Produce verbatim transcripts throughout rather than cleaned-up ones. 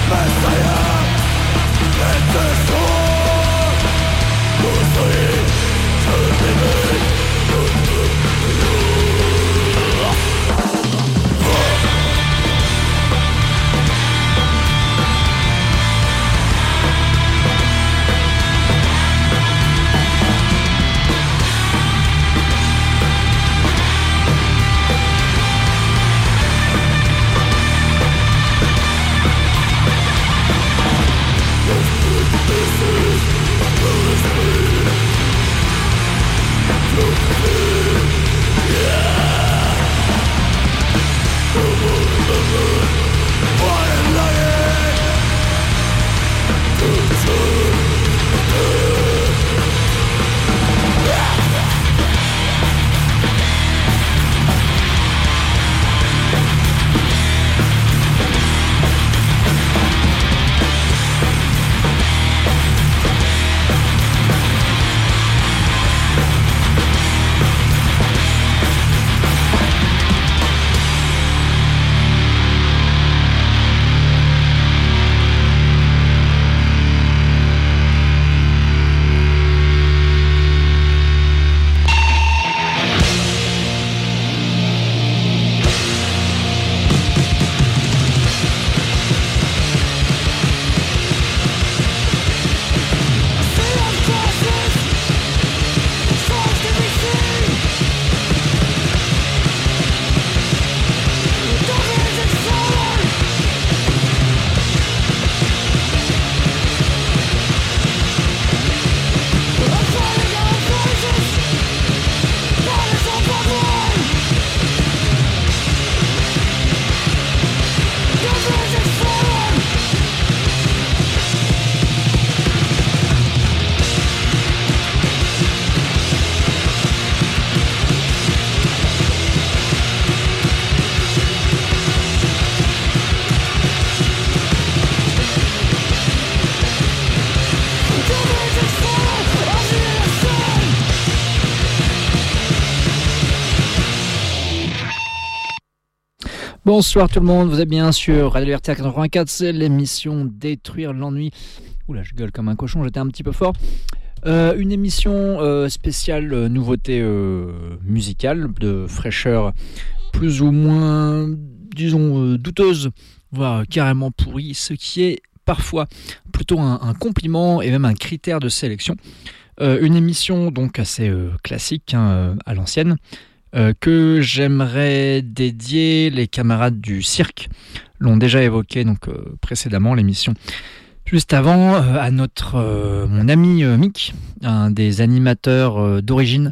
Bonsoir tout le monde, vous êtes bien sur Radio Libertaire quatre-vingt-quatre, c'est l'émission Détruire l'ennui. Oula, je gueule comme un cochon, j'étais un petit peu fort. Euh, une émission euh, spéciale euh, nouveauté euh, musicale, de fraîcheur plus ou moins, disons, euh, douteuse, voire carrément pourrie, ce qui est parfois plutôt un, un compliment et même un critère de sélection. Euh, une émission donc assez euh, classique, hein, à l'ancienne, Euh, que j'aimerais dédier. Les camarades du cirque l'ont déjà évoqué donc euh, précédemment, l'émission juste avant, euh, à notre euh, mon ami euh, Mick, un des animateurs euh, d'origine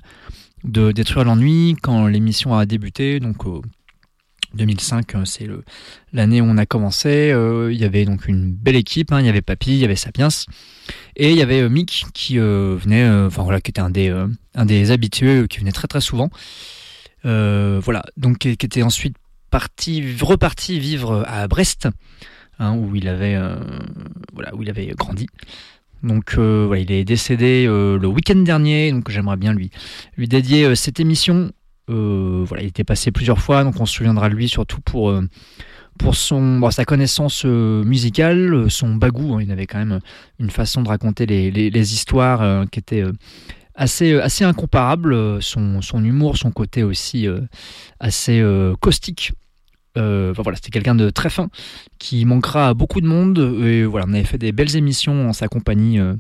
de Détruire l'ennui quand l'émission a débuté, donc euh, deux mille cinq, euh, c'est le, l'année où on a commencé. Euh, il y avait donc une belle équipe, hein, il y avait Papy, il y avait Sapiens, et il y avait euh, Mick qui euh, venait, euh, enfin voilà, qui était un des euh, un des habitués, euh, qui venait très très souvent. Euh, voilà, donc qui était ensuite parti, reparti vivre à Brest, hein, où il avait, euh, voilà, où il avait grandi. Donc euh, voilà, il est décédé euh, le week-end dernier, donc j'aimerais bien lui lui dédier euh, cette émission. Euh, voilà, il était passé plusieurs fois, donc on se souviendra de lui surtout pour euh, pour son, bon, sa connaissance euh, musicale, son bagou. Hein, il avait quand même une façon de raconter les les, les histoires euh, qui était euh, assez assez incomparable, son son humour, son côté aussi euh, assez euh, caustique. Euh, enfin, voilà, c'était quelqu'un de très fin qui manquera à beaucoup de monde. Et voilà, on avait fait des belles émissions en sa compagnie euh,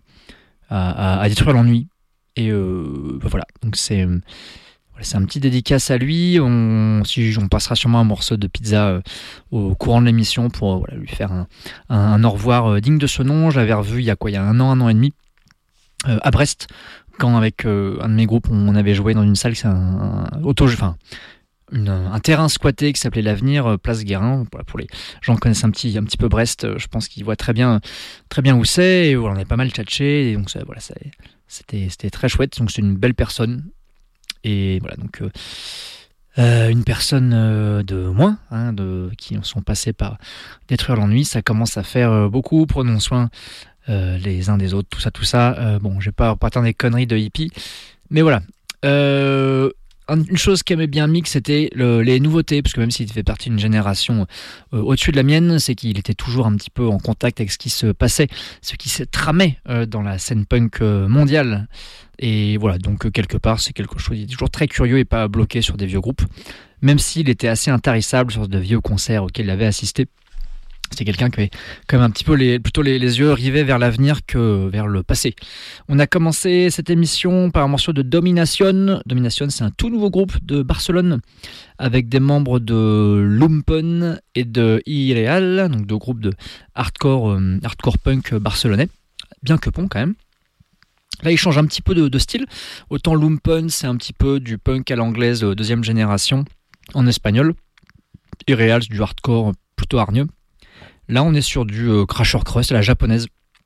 à, à, à Détruire l'ennui. Et euh, ben voilà, donc c'est voilà, c'est un petit dédicace à lui. On, si on passera sûrement un morceau de pizza euh, au courant de l'émission pour euh, voilà, lui faire un, un, un au revoir euh, digne de ce nom. Je l'avais revu il y a quoi, il y a un an, un an et demi euh, à Brest. Quand avec euh, un de mes groupes, on avait joué dans une salle, c'est un, un auto, enfin une, un terrain squatté qui s'appelait l'Avenir, euh, Place Guérin. Voilà, pour les gens qui connaissent un petit, un petit peu Brest, euh, je pense qu'ils voient très bien, très bien où c'est. Et voilà, on avait pas mal tchatché, et donc ça, voilà, ça, c'était, c'était très chouette. Donc c'est une belle personne. Et voilà, donc euh, euh, une personne euh, de moins, hein, de qui sont passés par Détruire l'ennui, ça commence à faire euh, beaucoup. Prenons soin Euh, les uns des autres, tout ça, tout ça. Euh, bon, je vais pas pas attendre des conneries de hippie, mais voilà. Euh, une chose qu'aimait bien Mick, c'était le, les nouveautés, parce que même s'il fait partie d'une génération euh, au-dessus de la mienne, c'est qu'il était toujours un petit peu en contact avec ce qui se passait, ce qui se tramait euh, dans la scène punk euh, mondiale. Et voilà, donc euh, quelque part, c'est quelque chose, il est toujours très curieux et pas bloqué sur des vieux groupes, même s'il était assez intarissable sur de vieux concerts auxquels il avait assisté. C'est quelqu'un qui avait quand même un petit peu les, plutôt les, les yeux rivés vers l'avenir que vers le passé. On a commencé cette émission par un morceau de Domination. Domination, c'est un tout nouveau groupe de Barcelone avec des membres de Lumpen et de Irreal, donc deux groupes de hardcore, euh, hardcore punk barcelonais, bien que bon quand même. Là, ils changent un petit peu de, de style. Autant Lumpen, c'est un petit peu du punk à l'anglaise de deuxième génération en espagnol. Irreal, c'est du hardcore plutôt hargneux. Là, on est sur du euh, Crusher Crust à la japonaise,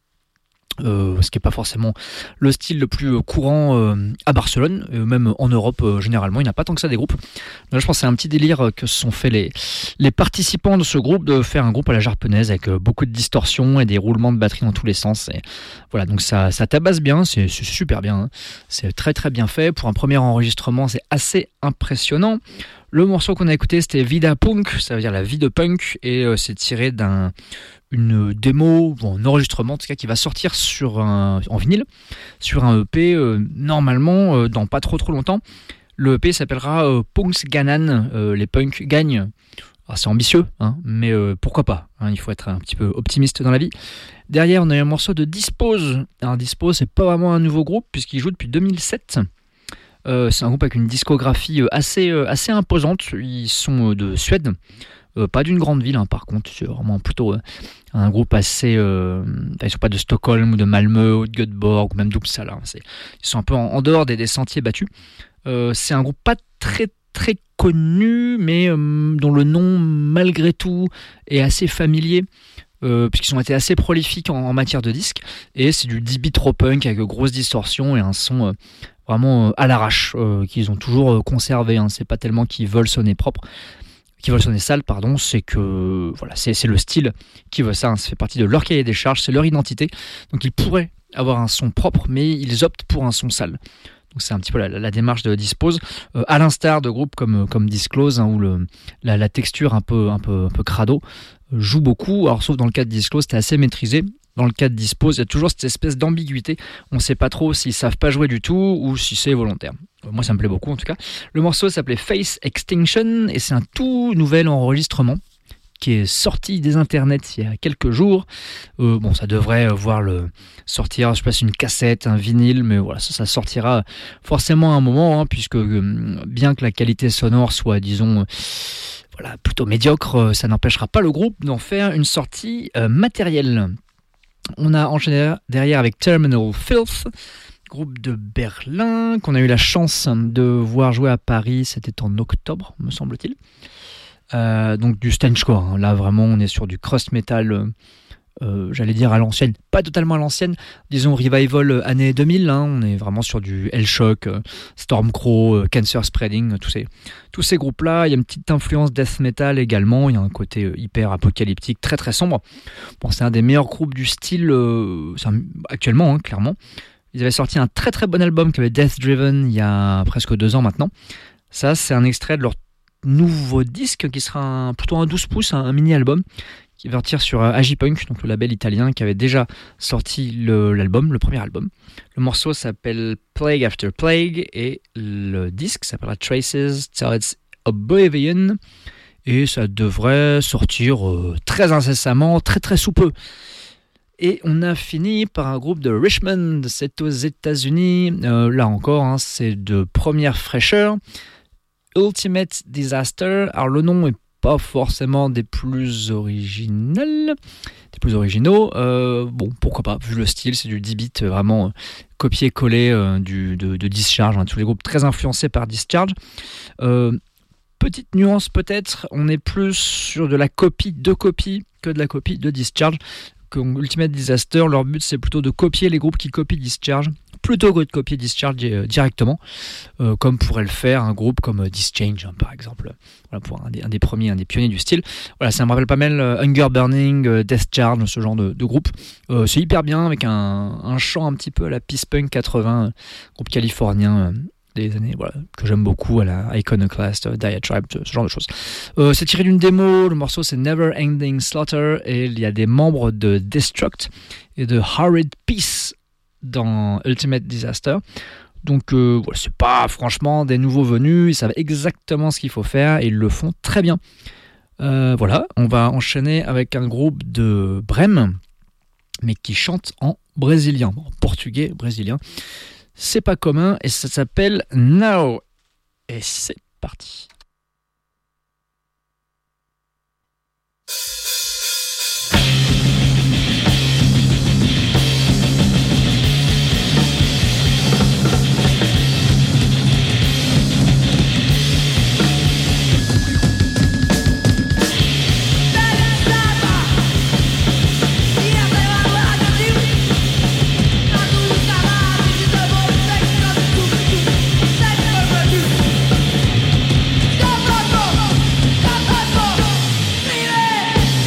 euh, ce qui n'est pas forcément le style le plus courant euh, à Barcelone, euh, même en Europe euh, généralement, il n'y a pas tant que ça des groupes. Là, je pense que c'est un petit délire que se sont fait les, les participants de ce groupe, de faire un groupe à la japonaise avec euh, beaucoup de distorsions et des roulements de batterie dans tous les sens. Et voilà, donc ça, ça tabasse bien, c'est, c'est super bien, hein. C'est très très bien fait. Pour un premier enregistrement, c'est assez impressionnant. Le morceau qu'on a écouté, c'était Vida Punk, ça veut dire la vie de punk, et euh, c'est tiré d'un une démo, ou un enregistrement en tout cas, qui va sortir sur un, en vinyle, sur un E P, euh, normalement, euh, dans pas trop trop longtemps. Le E P s'appellera euh, Punks Ganan, euh, les punks gagnent. Alors, c'est ambitieux, hein, mais euh, pourquoi pas, hein, il faut être un petit peu optimiste dans la vie. Derrière, on a un morceau de Dispose. Alors Dispose, c'est pas vraiment un nouveau groupe, puisqu'il joue depuis deux mille sept. Euh, c'est un groupe avec une discographie assez, euh, assez imposante. Ils sont euh, de Suède, euh, pas d'une grande ville, hein, par contre. C'est vraiment plutôt euh, un groupe assez. Euh, ils ne sont pas de Stockholm ou de Malmö ou de Göteborg ou même d'Uppsala. Hein, c'est, ils sont un peu en, en dehors des, des sentiers battus. Euh, c'est un groupe pas très très connu, mais euh, dont le nom, malgré tout, est assez familier. Euh, puisqu'ils ont été assez prolifiques en, en matière de disques, et c'est du dix bits rock punk avec de grosses distorsions et un son euh, vraiment euh, à l'arrache, euh, qu'ils ont toujours euh, conservé, hein. C'est pas tellement qu'ils veulent sonner propre, qu'ils veulent sonner sale, pardon, c'est que voilà, c'est, c'est le style qui veut ça, hein. Ça fait partie de leur cahier des charges, c'est leur identité, donc ils pourraient avoir un son propre, mais ils optent pour un son sale. Donc c'est un petit peu la, la démarche de Dispose, euh, à l'instar de groupes comme, comme Disclose, hein, où le, la, la texture un peu, un peu, un peu crado euh, joue beaucoup. Alors sauf dans le cas de Disclose, c'était assez maîtrisé. Dans le cas de Dispose, il y a toujours cette espèce d'ambiguïté. On ne sait pas trop s'ils savent pas jouer du tout ou si c'est volontaire. Euh, moi, ça me plaît beaucoup en tout cas. Le morceau s'appelait Face Extinction et c'est un tout nouvel enregistrement qui est sorti des internets il y a quelques jours. Euh, bon, ça devrait voir le sortir, je sais pas si une cassette, un vinyle, mais voilà, ça, ça sortira forcément à un moment, hein, puisque euh, bien que la qualité sonore soit, disons, euh, voilà, plutôt médiocre, euh, ça n'empêchera pas le groupe d'en faire une sortie euh, matérielle. On a enchaîné derrière avec Terminal Filth, groupe de Berlin, qu'on a eu la chance de voir jouer à Paris, c'était en octobre, me semble-t-il. Euh, donc du stenchcore, hein. Là vraiment on est sur du crust metal, euh, euh, j'allais dire à l'ancienne, pas totalement à l'ancienne, disons revival euh, année deux mille, hein. On est vraiment sur du Hellshock, euh, Stormcrow, euh, Cancer Spreading, euh, tous ces, tous ces groupes là. Il y a une petite influence death metal également, il y a un côté euh, hyper apocalyptique, très très sombre. Bon, c'est un des meilleurs groupes du style euh, un, actuellement, hein, clairement. Ils avaient sorti un très très bon album qui avait Death Driven il y a presque deux ans maintenant. Ça c'est un extrait de leur nouveau disque qui sera un, plutôt un douze pouces, un, un mini-album qui va sortir sur Agipunk, donc le label italien qui avait déjà sorti le, l'album, le premier album. Le morceau s'appelle Plague After Plague et le disque s'appellera Traces Towards Oblivion et ça devrait sortir euh, très incessamment, très très sous peu. Et on a fini par un groupe de Richmond, c'est aux États-Unis. Euh, là encore, hein, c'est de première fraîcheur. Ultimate Disaster. Alors le nom n'est pas forcément des plus originaux, des plus originaux. Euh, bon, pourquoi pas, vu le style, c'est du dix bits vraiment euh, copié-collé euh, du, de, de Discharge, hein, tous les groupes très influencés par Discharge. Euh, petite nuance peut-être, on est plus sur de la copie de copie que de la copie de Discharge. Comme Ultimate Disaster, leur but c'est plutôt de copier les groupes qui copient Discharge plutôt que de copier Discharge directement, euh, comme pourrait le faire un groupe comme Discharge, hein, par exemple. Voilà, pour un des, un des premiers, un des pionniers du style. Voilà, ça me rappelle pas mal euh, Hunger Burning, euh, Death Charge, ce genre de, de groupe. Euh, c'est hyper bien, avec un, un chant un petit peu à la Peace Punk quatre-vingts, euh, groupe californien, euh, des années voilà, que j'aime beaucoup, à la Iconoclast, Diatribe, ce genre de choses. Euh, c'est tiré d'une démo, le morceau c'est Never Ending Slaughter, et il y a des membres de Destruct et de Horrid Peace dans Ultimate Disaster. Donc euh, voilà, c'est pas franchement des nouveaux venus, ils savent exactement ce qu'il faut faire et ils le font très bien. Euh, voilà, on va enchaîner avec un groupe de Brême, mais qui chante en brésilien, en portugais brésilien. C'est pas commun et ça s'appelle Now. Et c'est parti. Go, go, go!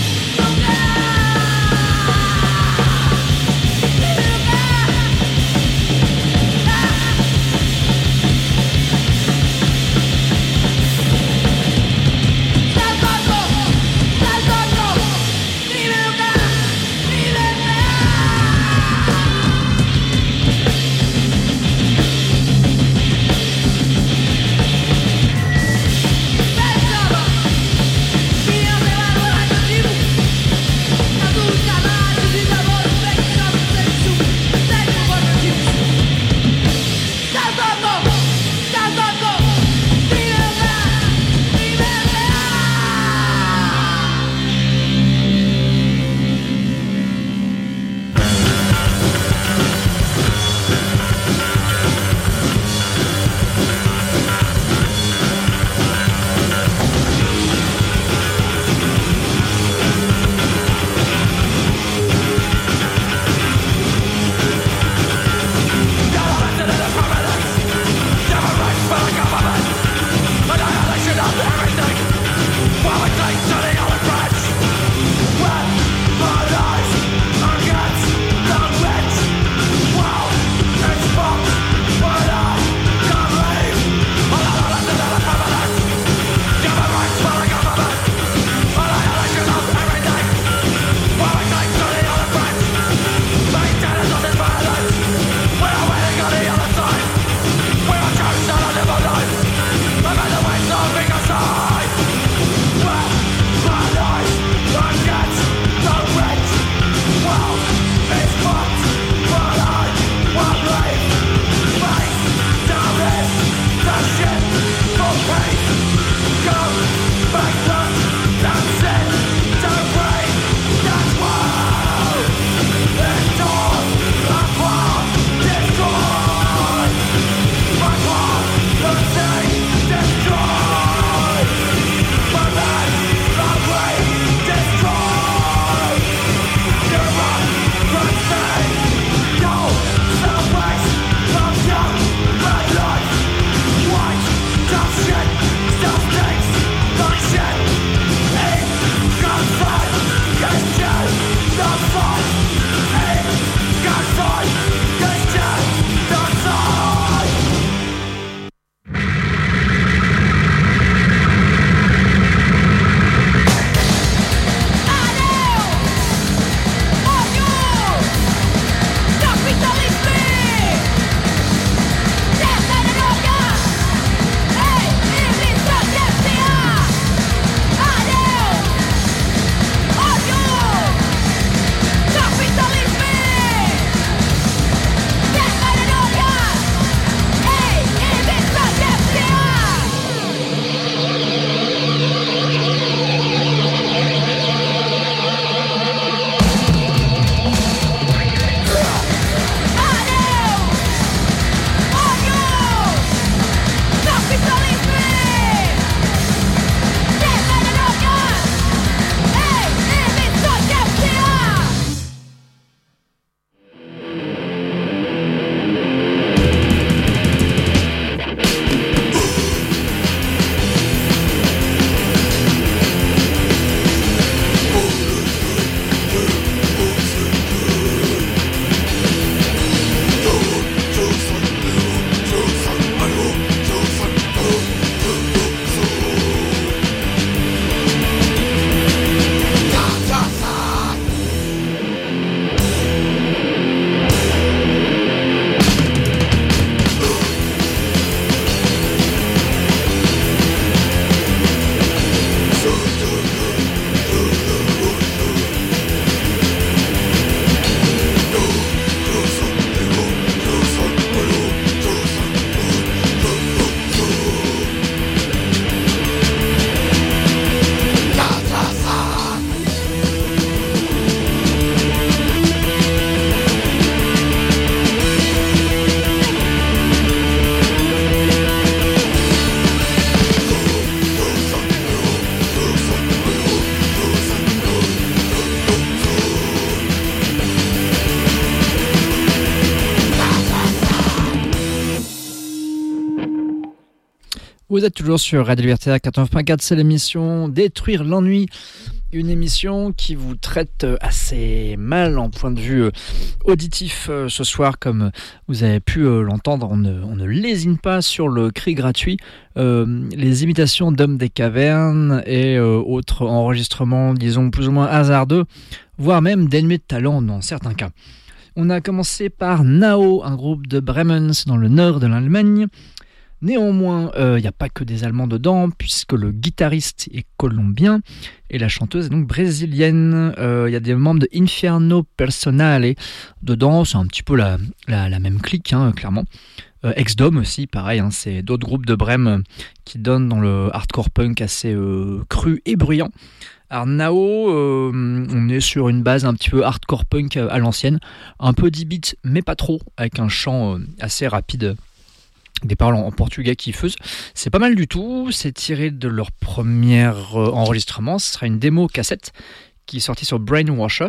Vous êtes toujours sur Radio Libertaire quatre-vingt-neuf point quatre, c'est l'émission Détruire l'ennui. Une émission qui vous traite assez mal en point de vue auditif ce soir, comme vous avez pu l'entendre. On ne, on ne lésine pas sur le cri gratuit. Euh, les imitations d'hommes des cavernes et euh, autres enregistrements, disons, plus ou moins hasardeux, voire même dénués de talent dans certains cas. On a commencé par Nao, un groupe de Bremen, dans le nord de l'Allemagne. Néanmoins, il euh, n'y a pas que des Allemands dedans, puisque le guitariste est colombien et la chanteuse est donc brésilienne. Il euh, y a des membres de Inferno Personale dedans, c'est un petit peu la, la, la même clique, hein, clairement. Euh, Ex-Dom aussi, pareil, hein, c'est d'autres groupes de Brême qui donnent dans le hardcore punk assez euh, cru et bruyant. Alors Nao, euh, on est sur une base un petit peu hardcore punk à l'ancienne, un peu dix beats, mais pas trop, avec un chant euh, assez rapide. Des paroles en portugais qui fusent. C'est pas mal du tout. C'est tiré de leur premier enregistrement. Ce sera une démo cassette qui est sortie sur Brainwasher,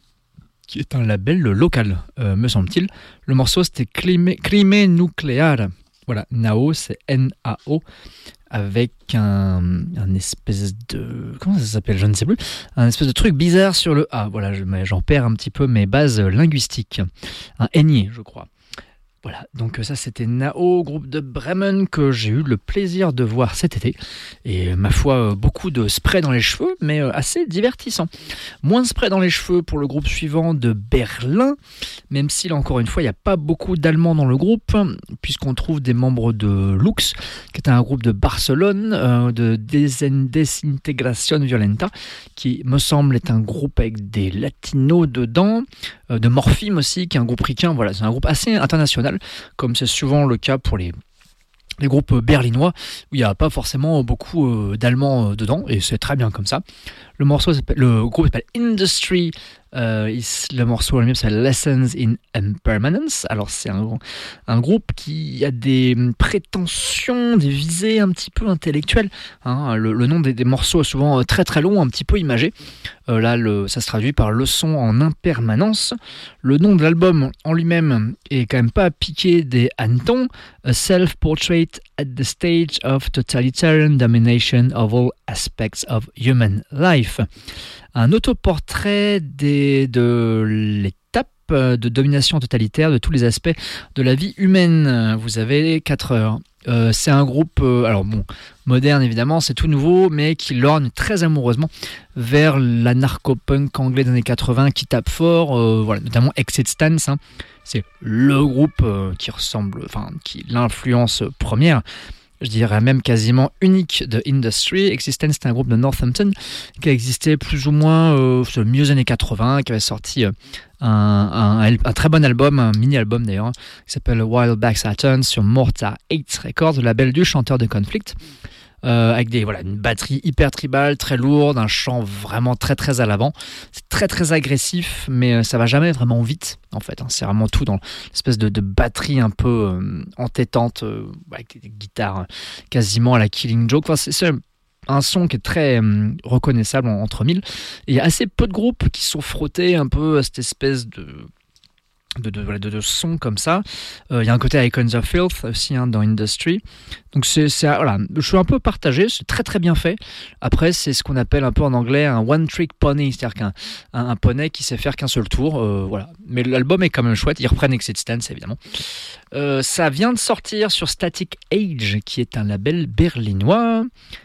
qui est un label local, euh, me semble-t-il. Le morceau, c'était Crime, Crime Nuclear. Voilà, Nao, c'est N A O, avec un, un espèce de... Comment ça s'appelle ? Je ne sais plus. Un espèce de truc bizarre sur le A. Voilà, j'en perds un petit peu mes bases linguistiques. Un N, je crois. Voilà, donc ça c'était Nao, groupe de Bremen que j'ai eu le plaisir de voir cet été. Et ma foi, beaucoup de spray dans les cheveux, mais assez divertissant. Moins de spray dans les cheveux pour le groupe suivant de Berlin, même si là encore une fois, il n'y a pas beaucoup d'Allemands dans le groupe, puisqu'on trouve des membres de Lux, qui est un groupe de Barcelone, euh, de Desintegración Violenta, qui me semble est un groupe avec des latinos dedans, euh, de Morphime aussi, qui est un groupe ricain. Voilà, c'est un groupe assez international, comme c'est souvent le cas pour les, les groupes berlinois, où il n'y a pas forcément beaucoup euh, d'Allemands euh, dedans, et c'est très bien comme ça. Le, morceau le groupe s'appelle Industry, euh, le morceau lui-même s'appelle Lessons in Impermanence. Alors c'est un, un groupe qui a des prétentions, des visées un petit peu intellectuelles, hein. le, le nom des, des morceaux est souvent très très long, un petit peu imagé. Euh, là le, ça se traduit par leçon en impermanence. Le nom de l'album en lui-même est quand même pas piqué des hannetons. A self-portrait at the stage of totalitarian domination of all aspects of human life. Un autoportrait des, de l'étape de domination totalitaire de tous les aspects de la vie humaine. Vous avez quatre heures. Euh, c'est un groupe, euh, alors bon, moderne évidemment, c'est tout nouveau, mais qui lorgne très amoureusement vers l'anarcho-punk anglais des années quatre-vingts qui tape fort, euh, voilà, notamment Exit Stance, hein. C'est le groupe euh, qui ressemble, enfin, qui l'influence première, je dirais même quasiment unique de Industry. Existence, c'est un groupe de Northampton qui a existé plus ou moins euh, au milieu des années quatre-vingts, qui avait sorti euh, un, un, un très bon album, un mini-album d'ailleurs, qui s'appelle Wild Back Saturn sur Morta eight Records, le label du chanteur de Conflict. Euh, avec des, voilà, une batterie hyper tribale, très lourde, un chant vraiment très très à l'avant. C'est très très agressif, mais ça va jamais vraiment vite en fait, hein. C'est vraiment tout dans l'espèce de, de batterie un peu euh, entêtante, euh, avec des guitares quasiment à la Killing Joke. Enfin, c'est, c'est un son qui est très euh, reconnaissable en, entre mille. Et il y a assez peu de groupes qui sont frottés un peu à cette espèce de... De, de, de, de son comme ça. Il euh, y a un côté Icons of Filth aussi, hein, dans Industry. Donc c'est, c'est, voilà, je suis un peu partagé, c'est très très bien fait. Après c'est ce qu'on appelle un peu en anglais un one trick pony, c'est-à-dire qu'un un, un poney qui sait faire qu'un seul tour, euh, voilà. Mais l'album est quand même chouette, ils reprennent Exit Stance évidemment. Euh, ça vient de sortir sur Static Age, qui est un label berlinois,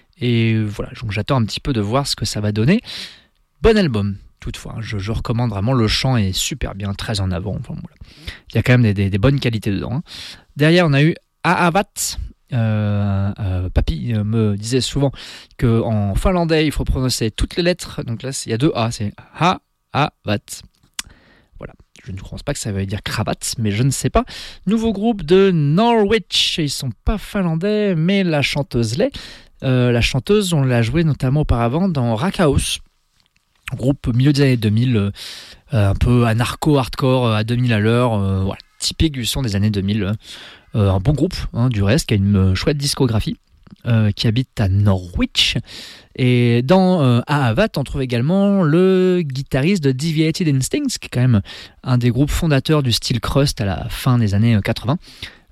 et voilà, donc j'attends un petit peu de voir ce que ça va donner. Bon album. Toutefois, je, je recommande vraiment, le chant est super bien, très en avant. Enfin, voilà. Il y a quand même des, des, des bonnes qualités dedans, hein. Derrière, on a eu Aavat. Euh, euh, Papy me disait souvent qu'en finlandais, il faut prononcer toutes les lettres. Donc là, il y a deux A, c'est Aavat. Voilà. Je ne pense pas que ça veut dire cravate, mais je ne sais pas. Nouveau groupe de Norwich. Ils ne sont pas finlandais, mais la chanteuse l'est. Euh, la chanteuse, on l'a jouée notamment auparavant dans Rackhouse. Groupe milieu des années deux mille, euh, un peu anarcho-hardcore à deux mille à l'heure, euh, voilà, typique du son des années deux mille. Euh, un bon groupe, hein, du reste, qui a une euh, chouette discographie, euh, qui habite à Norwich. Et dans euh, Aavat, on trouve également le guitariste de Deviated Instincts, qui est quand même un des groupes fondateurs du style crust à la fin des années quatre-vingts.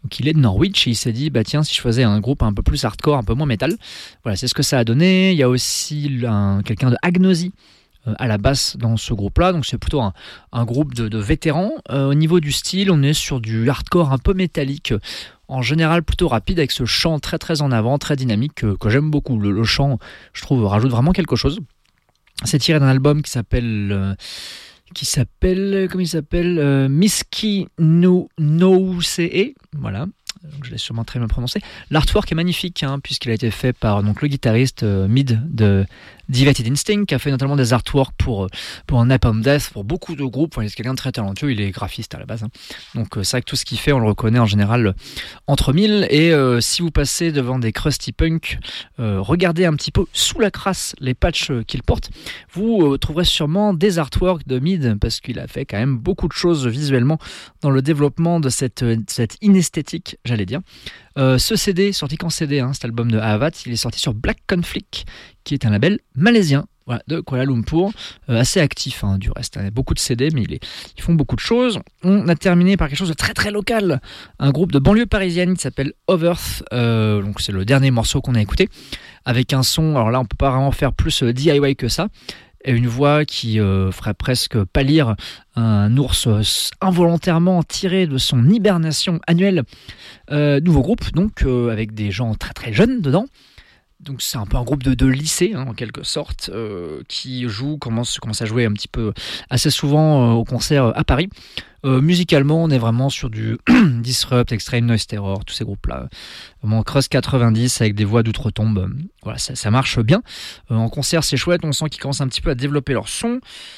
Donc il est de Norwich et il s'est dit bah tiens, si je faisais un groupe un peu plus hardcore, un peu moins métal. Voilà, c'est ce que ça a donné. Il y a aussi un, quelqu'un de Agnosy euh, à la basse dans ce groupe-là, donc c'est plutôt un, un groupe de, de vétérans. Euh, au niveau du style, on est sur du hardcore un peu métallique, en général plutôt rapide, avec ce chant très très en avant, très dynamique, que, que j'aime beaucoup. Le, le chant, je trouve, rajoute vraiment quelque chose. C'est tiré d'un album qui s'appelle... Euh, qui s'appelle, comment il s'appelle euh, Miski no no ce, voilà, donc je l'ai sûrement très bien prononcé. L'artwork est magnifique, hein, puisqu'il a été fait par donc, le guitariste euh, Mid de Divided Instinct, qui a fait notamment des artworks pour, pour Napalm Death, pour beaucoup de groupes. Enfin, c'est quelqu'un de très talentueux, il est graphiste à la base, hein. Donc euh, c'est vrai que tout ce qu'il fait, on le reconnaît en général euh, entre mille. Et euh, si vous passez devant des crusty punk, euh, regardez un petit peu sous la crasse les patchs euh, qu'il porte, vous euh, trouverez sûrement des artworks de Mid, parce qu'il a fait quand même beaucoup de choses visuellement dans le développement de cette, cette inesthétique, j'allais dire. Euh, ce C D, sorti qu'en C D, hein, cet album de Ahavat, il est sorti sur Black Conflict, qui est un label malaisien, voilà, de Kuala Lumpur, euh, assez actif, hein, du reste. Il y a beaucoup de C D, mais il est, ils font beaucoup de choses. On a terminé par quelque chose de très très local, un groupe de banlieue parisienne qui s'appelle Overth, euh, donc c'est le dernier morceau qu'on a écouté, avec un son, alors là on peut pas vraiment faire plus D I Y que ça, et une voix qui euh, ferait presque pâlir un ours involontairement tiré de son hibernation annuelle. Euh, nouveau groupe, donc, euh, avec des gens très très jeunes dedans. Donc c'est un peu un groupe de, de lycée, hein, en quelque sorte, euh, qui joue, commence, commence à jouer un petit peu assez souvent euh, au concert à Paris. Euh, musicalement, on est vraiment sur du Disrupt, Extreme Noise Terror, tous ces groupes-là. Vraiment crust quatre-vingt-dix avec des voix d'outre-tombe. Voilà, ça, ça marche bien. Euh, en concert, c'est chouette. On sent qu'ils commencent un petit peu à développer leur son.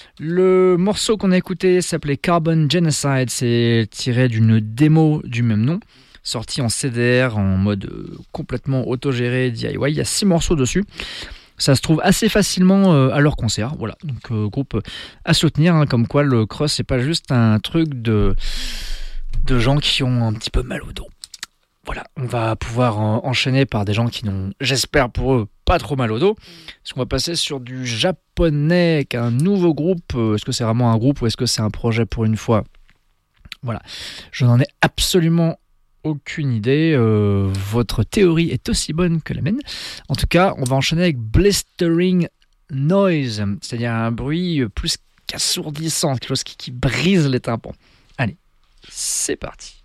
Le morceau qu'on a écouté s'appelait Carbon Genocide. C'est tiré d'une démo du même nom, sorti en C D R, en mode euh, complètement autogéré, D I Y. Il y a six morceaux dessus. Ça se trouve assez facilement euh, à leur concert. Voilà, donc euh, groupe à soutenir, hein, comme quoi le cross, c'est pas juste un truc de, de gens qui ont un petit peu mal au dos. Voilà, on va pouvoir euh, enchaîner par des gens qui n'ont, j'espère pour eux, pas trop mal au dos. Parce qu'on va passer sur du japonais, avec un nouveau groupe. Euh, est-ce que c'est vraiment un groupe ou est-ce que c'est un projet pour une fois ? Voilà, je n'en ai absolument aucune idée, euh, votre théorie est aussi bonne que la mienne. En tout cas, on va enchaîner avec Blistering Noise, c'est-à-dire un bruit plus qu'assourdissant, quelque chose qui, qui brise les tympans. Allez, c'est parti.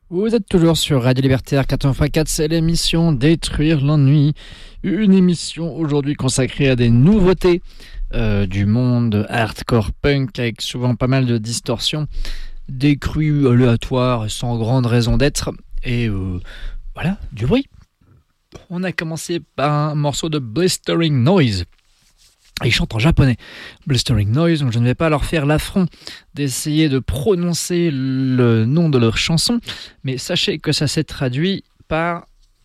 Vous êtes toujours sur Radio Libertaire quatre-vingt-quatre point quatre, c'est l'émission Détruire l'ennui. Une émission aujourd'hui consacrée à des nouveautés euh, du monde hardcore punk avec souvent pas mal de distorsions, des crues aléatoires sans grande raison d'être et euh, voilà, du bruit. On a commencé par un morceau de Blistering Noise. Ils chantent en japonais, Blistering Noise, donc je ne vais pas leur faire l'affront d'essayer de prononcer le nom de leur chanson, mais sachez que ça s'est traduit par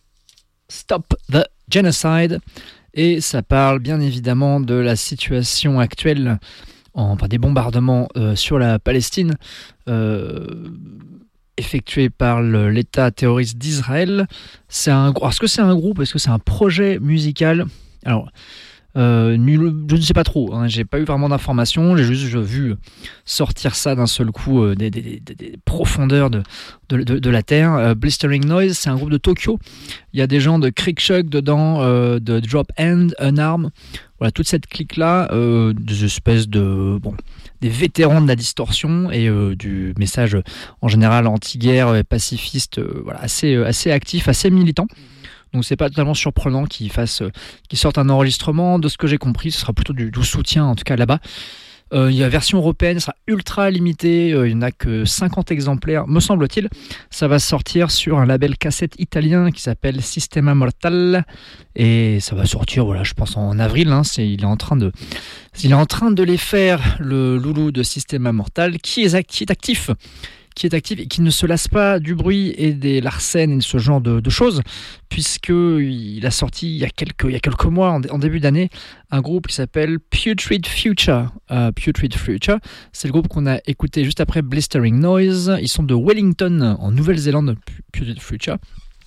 Stop the Genocide, et ça parle bien évidemment de la situation actuelle, en, enfin, des bombardements euh, sur la Palestine, euh, effectués par le, l'État terroriste d'Israël. C'est un, est-ce que c'est un groupe, est-ce que c'est un projet musical? Alors, Euh, nul, je ne sais pas trop, hein, j'ai pas eu vraiment d'informations, j'ai juste j'ai vu sortir ça d'un seul coup euh, des, des, des, des profondeurs de, de, de, de la terre. Euh, Blistering Noise, c'est un groupe de Tokyo, il y a des gens de Creekshug dedans, euh, de Drop End, Unarm, voilà, toute cette clique-là, euh, des espèces de... bon, des vétérans de la distorsion et euh, du message en général anti-guerre, pacifiste, euh, voilà, assez, assez actif, assez militant. Donc c'est pas totalement surprenant qu'ils fassent, qu'ils sortent un enregistrement. De ce que j'ai compris, ce sera plutôt du, du soutien en tout cas là-bas. Euh, il y a la version européenne, ça sera ultra limitée, euh, il n'y en a que cinquante exemplaires, me semble-t-il. Ça va sortir sur un label cassette italien qui s'appelle Sistema Mortal et ça va sortir, voilà, je pense en avril. Hein, c'est, il est en train de, il est en train de les faire, le loulou de Sistema Mortal, qui est, qui est actif. qui est actif et qui ne se lasse pas du bruit et des larcènes et de ce genre de, de choses, puisqu'il a sorti il y a quelques, il y a quelques mois, en, en début d'année, un groupe qui s'appelle Putrid Future. Uh, Putrid Future, c'est le groupe qu'on a écouté juste après Blistering Noise. Ils sont de Wellington, en Nouvelle-Zélande, Putrid Future.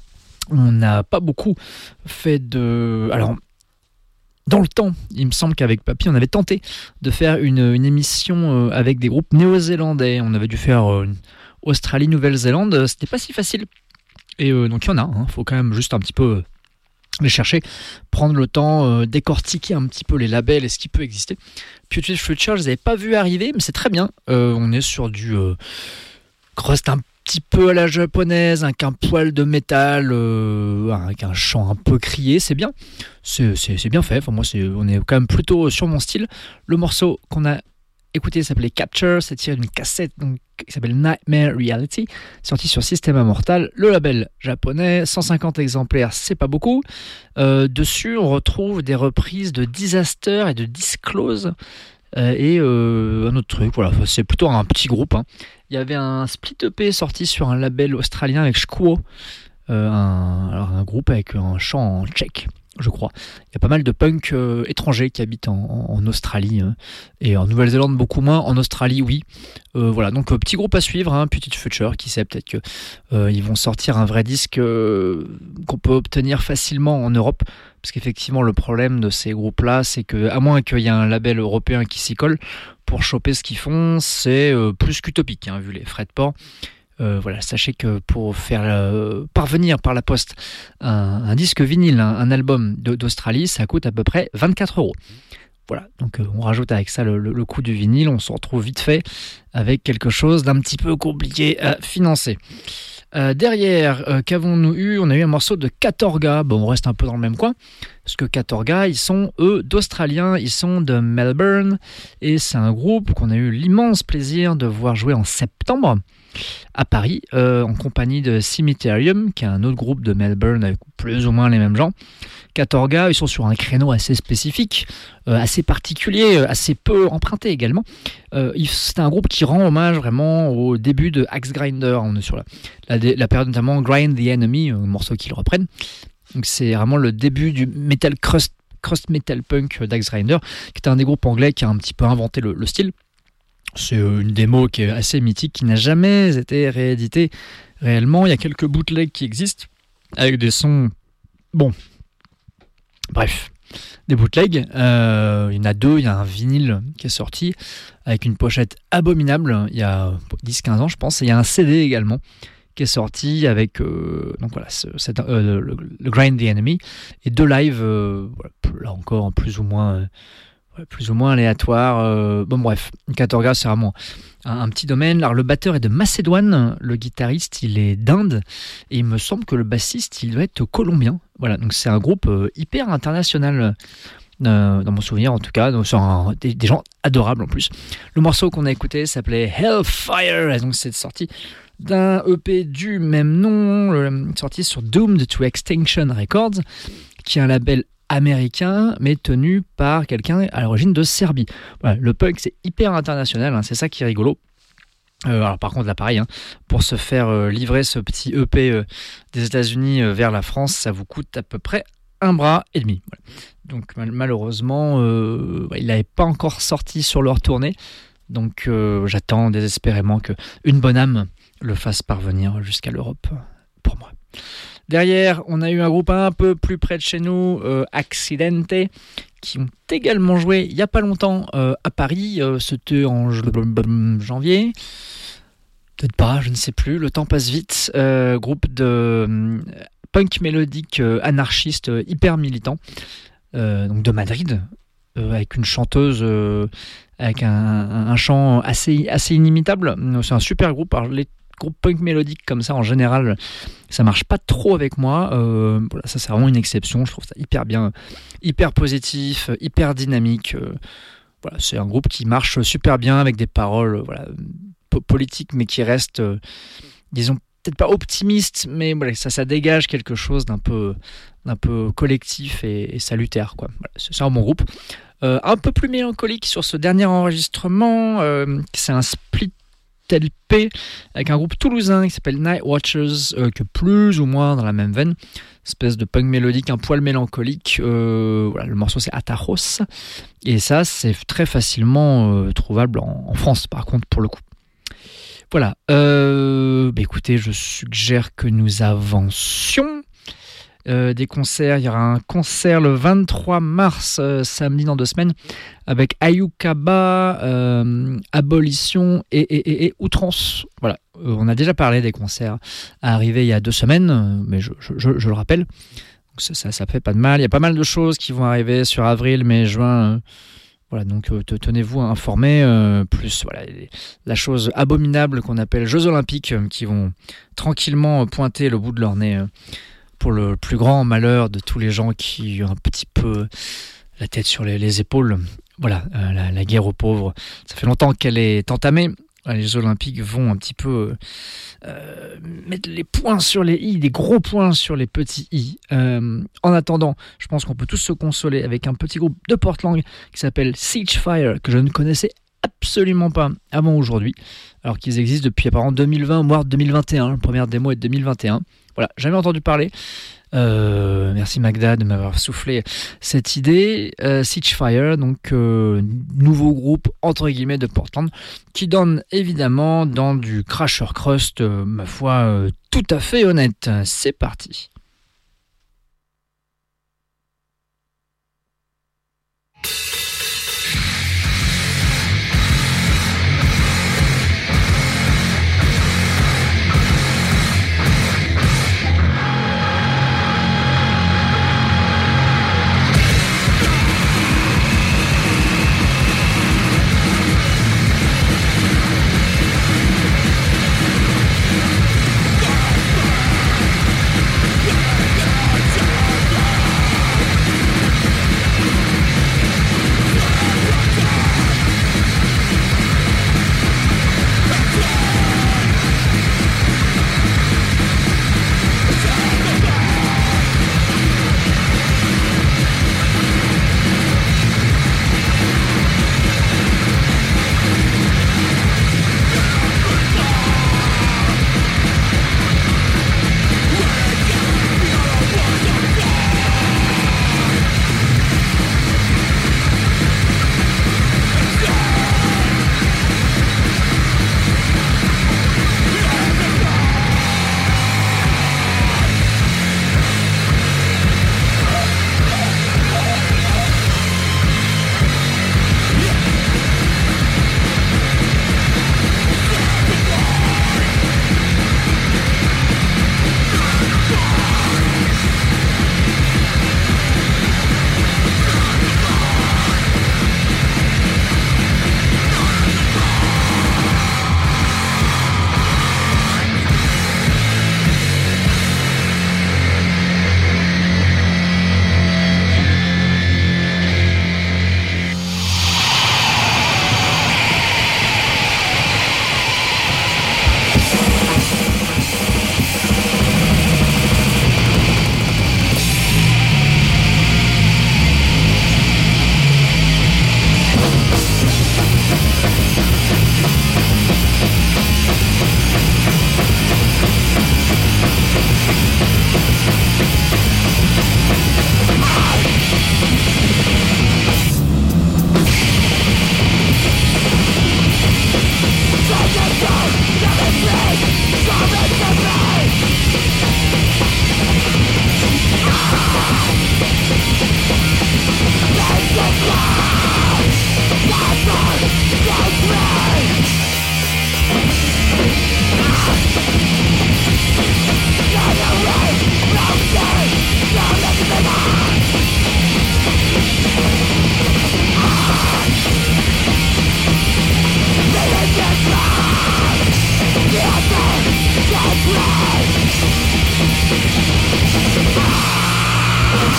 On n'a pas beaucoup fait de... Alors, dans le temps, il me semble qu'avec Papy, on avait tenté de faire une, une émission avec des groupes néo-zélandais. On avait dû faire une Australie, Nouvelle-Zélande. C'était pas si facile. Et euh, donc il y en a. Il hein. faut quand même juste un petit peu les chercher, prendre le temps, euh, décortiquer un petit peu les labels et ce qui peut exister. Putrid Future, je les avais pas vus arriver, mais c'est très bien. Euh, on est sur du euh, crust un petit peu à la japonaise, avec un poil de métal, euh, avec un chant un peu crié, c'est bien, c'est, c'est, c'est bien fait. Enfin, moi, c'est, on est quand même plutôt sur mon style. Le morceau qu'on a écouté s'appelait Capture, c'est tiré d'une cassette donc, qui s'appelle Nightmare Reality, sorti sur Sistema Mortal, le label japonais, cent cinquante exemplaires, c'est pas beaucoup. Euh, dessus, on retrouve des reprises de Disaster et de Disclose. Euh, et euh, un autre truc, voilà, c'est plutôt un petit groupe. Hein. Il y avait un split E P sorti sur un label australien avec Shkuo, euh, un, alors un groupe avec un chant en tchèque, je crois. Il y a pas mal de punk euh, étrangers qui habitent en, en, en Australie hein, et en Nouvelle-Zélande beaucoup moins. En Australie, oui. Euh, voilà, donc euh, petit groupe à suivre, hein, Putrid Future, qui sait peut-être que euh, ils vont sortir un vrai disque euh, qu'on peut obtenir facilement en Europe. Parce qu'effectivement, le problème de ces groupes-là, c'est que, à moins qu'il y ait un label européen qui s'y colle, pour choper ce qu'ils font, c'est euh, plus qu'utopique, hein, vu les frais de port. Euh, voilà, sachez que pour faire euh, parvenir par la poste un, un disque vinyle, un, un album de, d'Australie, ça coûte à peu près vingt-quatre euros. Voilà, donc euh, on rajoute avec ça le, le, le coût du vinyle, on se retrouve vite fait avec quelque chose d'un petit peu compliqué à financer. Euh, derrière, euh, qu'avons-nous eu? On a eu un morceau de Katorga. Bon, on reste un peu dans le même coin, parce que Katorga, ils sont, eux, d'Australiens, ils sont de Melbourne, et c'est un groupe qu'on a eu l'immense plaisir de voir jouer en septembre à Paris, euh, en compagnie de Cemeterium, qui est un autre groupe de Melbourne avec plus ou moins les mêmes gens. Katorga, ils sont sur un créneau assez spécifique, euh, assez particulier, assez peu emprunté également. Euh, c'est un groupe qui rend hommage vraiment au début de Axe Grinder. On est sur la, la, la période notamment Grind the Enemy, un morceau qu'ils reprennent. Donc c'est vraiment le début du metal crust, crust metal punk d'Axe Grinder, qui était un des groupes anglais qui a un petit peu inventé le, le style. C'est une démo qui est assez mythique, qui n'a jamais été rééditée réellement. Il y a quelques bootlegs qui existent avec des sons... Bon, bref, des bootlegs. Euh, il y en a deux. Il y a un vinyle qui est sorti avec une pochette abominable il y a dix quinze ans, je pense. Et il y a un C D également qui est sorti avec euh, donc voilà, ce, cette, euh, le, le Grind the Enemy et deux lives, euh, voilà, là encore plus ou moins... Euh, plus ou moins aléatoire. Euh, bon bref, Katorga c'est vraiment un, un petit domaine. Alors le batteur est de Macédoine, le guitariste il est d'Inde et il me semble que le bassiste il doit être colombien. Voilà, donc c'est un groupe euh, hyper international. Euh, dans mon souvenir en tout cas, donc, un, des, des gens adorables en plus. Le morceau qu'on a écouté s'appelait Hellfire, et donc c'est sorti d'un E P du même nom, euh, sorti sur Doomed to Extinction Records, qui est un label américain mais tenu par quelqu'un à l'origine de Serbie. Voilà, le punk c'est hyper international, hein, c'est ça qui est rigolo. Euh, alors par contre là pareil, hein, pour se faire euh, livrer ce petit E P euh, des États-Unis euh, vers la France, ça vous coûte à peu près un bras et demi. Voilà. Donc mal- malheureusement, euh, il n'avait pas encore sorti sur leur tournée. Donc euh, j'attends désespérément que une bonne âme le fasse parvenir jusqu'à l'Europe pour moi. Derrière, on a eu un groupe un peu plus près de chez nous, euh, Accidente, qui ont également joué il n'y a pas longtemps euh, à Paris. Euh, c'était en janvier. Peut-être pas, je ne sais plus. Le temps passe vite. Euh, groupe de euh, punk mélodique euh, anarchiste euh, hyper militant. Euh, donc de Madrid, euh, avec une chanteuse euh, avec un, un, un chant assez, assez inimitable. C'est un super groupe. Alors, les groupes punk mélodiques comme ça, en général, ça marche pas trop avec moi. Euh, voilà, ça, c'est vraiment une exception. Je trouve ça hyper bien, hyper positif, hyper dynamique. Euh, voilà, c'est un groupe qui marche super bien avec des paroles euh, voilà, po- politiques, mais qui restent, euh, disons, peut-être pas optimiste, mais voilà, ça, ça dégage quelque chose d'un peu, d'un peu collectif et, et salutaire, quoi. Voilà, c'est ça mon groupe. Euh, un peu plus mélancolique sur ce dernier enregistrement, euh, c'est un split L P avec un groupe toulousain qui s'appelle Night Watchers, euh, que plus ou moins dans la même veine, espèce de punk mélodique un poil mélancolique. Euh, voilà, le morceau c'est Atajos, et ça c'est très facilement euh, trouvable en, en France par contre pour le coup. Voilà, euh, bah écoutez, je suggère que nous avancions. Euh, des concerts, il y aura un concert le vingt-trois mars, euh, samedi dans deux semaines, avec Ayukaba, euh, Abolition et, et, et, et Outrance. Voilà, euh, on a déjà parlé des concerts à arriver il y a deux semaines, euh, mais je, je, je, je le rappelle. Donc ça, ça, ça fait pas de mal. Il y a pas mal de choses qui vont arriver sur avril, mai, juin. Euh, Voilà, donc euh, tenez-vous informés, euh, plus voilà, la chose abominable qu'on appelle Jeux Olympiques, euh, qui vont tranquillement pointer le bout de leur nez euh, pour le plus grand malheur de tous les gens qui ont un petit peu la tête sur les, les épaules. Voilà, euh, la, la guerre aux pauvres, ça fait longtemps qu'elle est entamée. Les Jeux Olympiques vont un petit peu euh, mettre les points sur les i, des gros points sur les petits i. Euh, en attendant, je pense qu'on peut tous se consoler avec un petit groupe de Portland qui s'appelle Siegefire, que je ne connaissais absolument pas avant aujourd'hui, alors qu'ils existent depuis apparemment deux mille vingt, voire deux mille vingt et un. La première démo est de deux mille vingt et un. Voilà, jamais entendu parler. Euh, merci Magda de m'avoir soufflé cette idée. euh, Siegefire, donc euh, nouveau groupe entre guillemets de Portland, qui donne évidemment dans du Crusher Crust, euh, ma foi euh, tout à fait honnête. C'est parti. Yeah.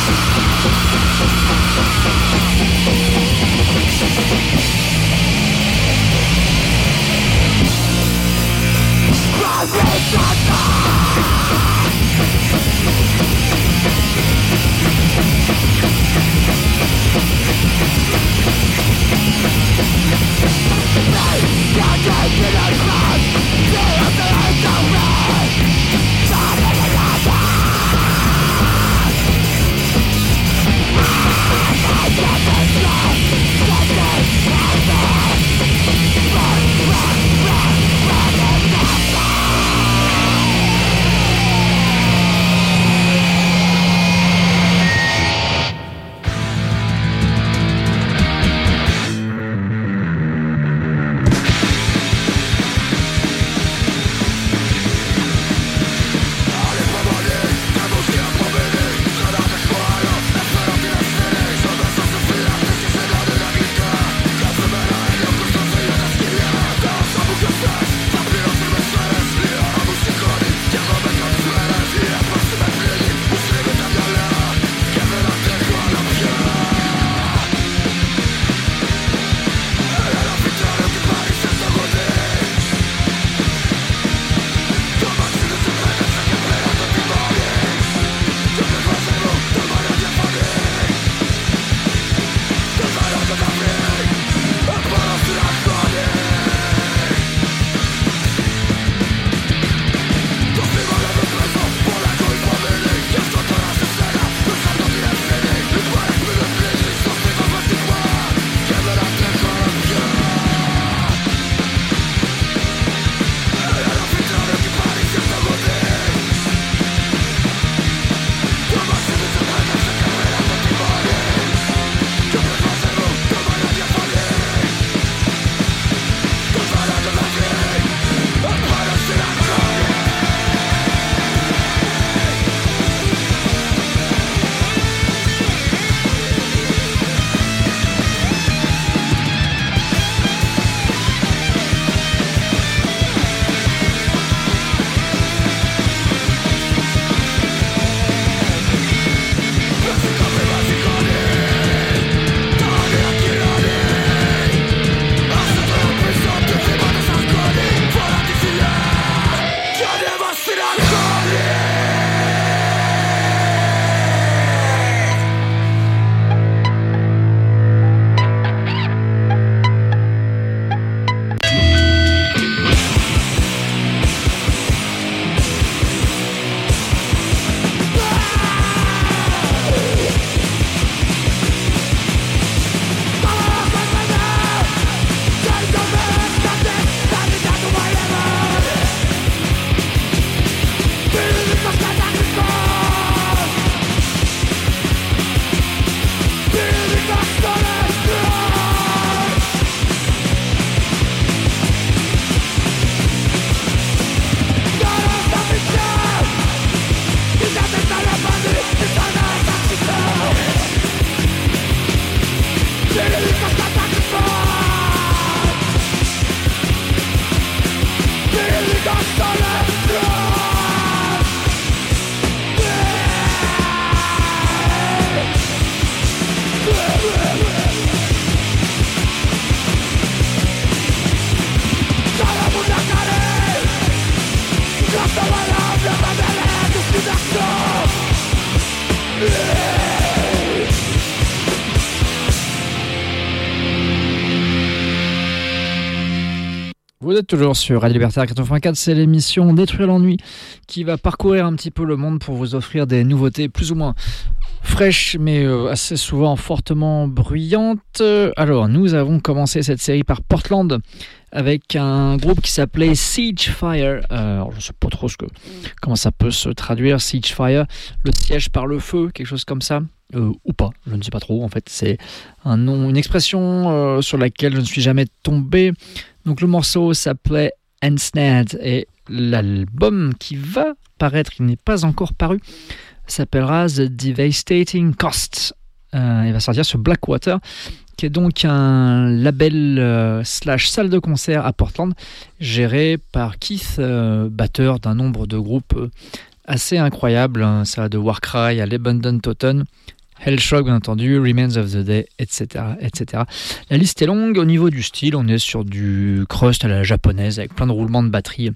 Vous êtes toujours sur Radio Libertaire quatre-vingt-quatre, c'est l'émission Détruire l'ennui qui va parcourir un petit peu le monde pour vous offrir des nouveautés plus ou moins fraîches mais euh, assez souvent fortement bruyantes. Alors nous avons commencé cette série par Portland avec un groupe qui s'appelait Siegefire. Euh, alors je ne sais pas trop ce que, comment ça peut se traduire, Siegefire, le siège par le feu, quelque chose comme ça. Euh, ou pas, je ne sais pas trop. En fait, c'est un nom, une expression euh, sur laquelle je ne suis jamais tombé. Donc le morceau s'appelait Ensnared et l'album qui va paraître, il n'est pas encore paru, s'appellera The Devastating Cost. Euh, il va sortir sur Blackwater, qui est donc un label euh, slash salle de concert à Portland, géré par Keith, euh, batteur d'un nombre de groupes euh, assez incroyables. Ça va de Warcry à l'Abandoned Totten Hellshock, bien entendu, Remains of the Day, et cetera, et cetera. La liste est longue. Au niveau du style, on est sur du crust à la japonaise, avec plein de roulements de batterie,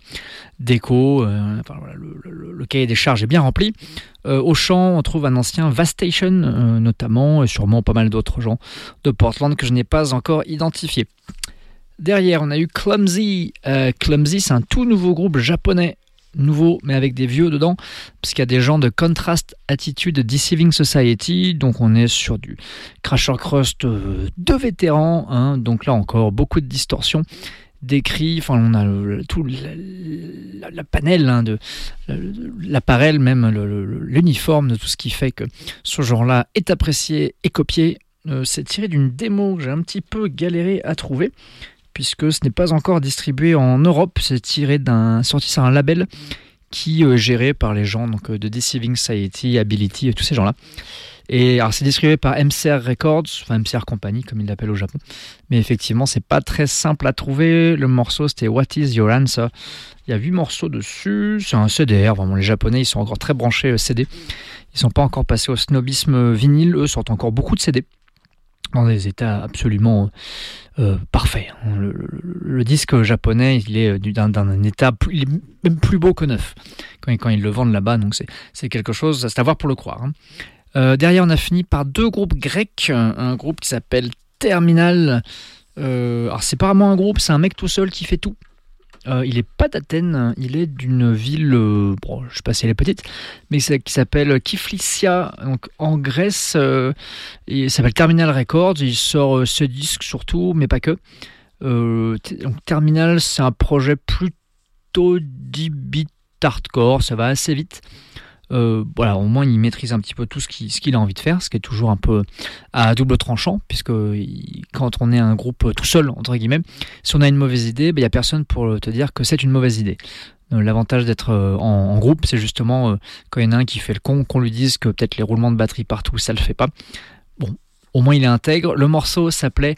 déco. Euh, enfin, voilà, le, le, le cahier des charges est bien rempli. Euh, au chant, on trouve un ancien Vastation, euh, notamment, et sûrement pas mal d'autres gens de Portland que je n'ai pas encore identifiés. Derrière, on a eu Clumsy. Euh, Clumsy, c'est un tout nouveau groupe japonais. Nouveau, mais avec des vieux dedans, parce qu'il y a des gens de Contrast Attitude Deceiving Society, donc on est sur du Crasher Crust euh, de vétérans, hein, donc là encore beaucoup de distorsion, des cris, enfin on a le, le, tout la, la, la panel, hein, de, la, l'appareil même, le, le, l'uniforme de tout ce qui fait que ce genre-là est apprécié et copié. Euh, c'est tiré d'une démo que j'ai un petit peu galéré à trouver, puisque ce n'est pas encore distribué en Europe, c'est tiré d'un, sorti sur un label qui est euh, géré par les gens donc, euh, de Deceiving Society, Ability, et tous ces gens-là. Et alors c'est distribué par M C R Records, enfin M C R Company comme ils l'appellent au Japon. Mais effectivement, c'est pas très simple à trouver. Le morceau c'était What Is Your Answer. Il y a huit morceaux dessus, c'est un C D R, vraiment les Japonais ils sont encore très branchés euh, C D. Ils sont pas encore passés au snobisme vinyle, eux sortent encore beaucoup de C D. Dans des états absolument euh, parfaits. Le, le, le disque japonais, il est d'un, d'un état plus, il est même plus beau que neuf quand, quand ils le vendent là-bas. Donc c'est, c'est quelque chose, c'est à voir pour le croire. Hein. Euh, derrière, on a fini par deux groupes grecs, un, un groupe qui s'appelle Terminal. Euh, alors c'est pas vraiment un groupe, c'est un mec tout seul qui fait tout. Euh, il n'est pas d'Athènes, il est d'une ville, euh, bon, je ne sais pas si elle est petite, mais c'est, qui s'appelle Kiflissia, donc en Grèce. Euh, et ça s'appelle Terminal Records. Il sort euh, ce disque surtout, mais pas que. Euh, t- donc Terminal, c'est un projet plutôt dix bits hardcore, ça va assez vite. Euh, voilà, au moins il maîtrise un petit peu tout ce qu'il, ce qu'il a envie de faire, ce qui est toujours un peu à double tranchant, puisque il, quand on est un groupe tout seul, entre guillemets, si on a une mauvaise idée, il ben, n'y a personne pour te dire que c'est une mauvaise idée. Euh, l'avantage d'être euh, en, en groupe, c'est justement euh, quand il y en a un qui fait le con, qu'on lui dise que peut-être les roulements de batterie partout, ça le fait pas. Bon, au moins il est intègre. Le morceau s'appelait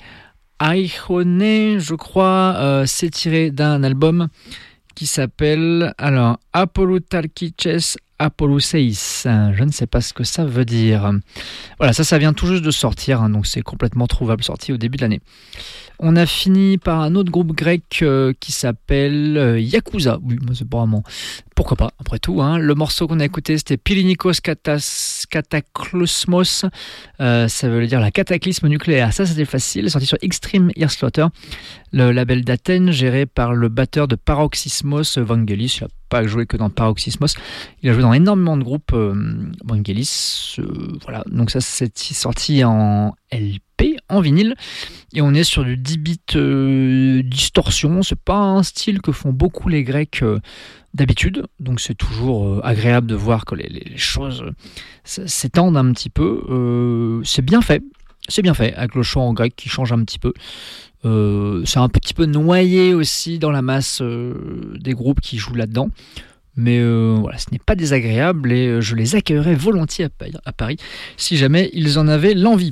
Aihone, je crois, euh, c'est tiré d'un album qui s'appelle alors Apolloutalkiches Apollouseis. Je ne sais pas ce que ça veut dire. Voilà, ça, ça vient tout juste de sortir, hein, donc c'est complètement trouvable, sorti au début de l'année. On a fini par un autre groupe grec euh, qui s'appelle euh, Yakuza. Oui, c'est pas vraiment. Pourquoi pas, après tout. Hein. Le morceau qu'on a écouté, c'était Pilinikos Katas, Cataclysmos. Euh, ça veut dire la cataclysme nucléaire. Ça, c'était facile. Sorti sur Extreme Ear Slaughter, le label d'Athènes, géré par le batteur de Paroxysmos, Vangelis. Il n'a pas joué que dans Paroxysmos. Il a joué dans énormément de groupes, euh, Vangelis. Euh, voilà. Donc, ça, c'est sorti en L P, en vinyle. Et on est sur du dix bits euh, distorsion. C'est pas un style que font beaucoup les Grecs euh, d'habitude. Donc c'est toujours euh, agréable de voir que les, les choses euh, s'étendent un petit peu. Euh, c'est bien fait. C'est bien fait, avec le chant en grec qui change un petit peu. Euh, c'est un petit peu noyé aussi dans la masse euh, des groupes qui jouent là-dedans. Mais euh, voilà, ce n'est pas désagréable et je les accueillerais volontiers à Paris si jamais ils en avaient l'envie.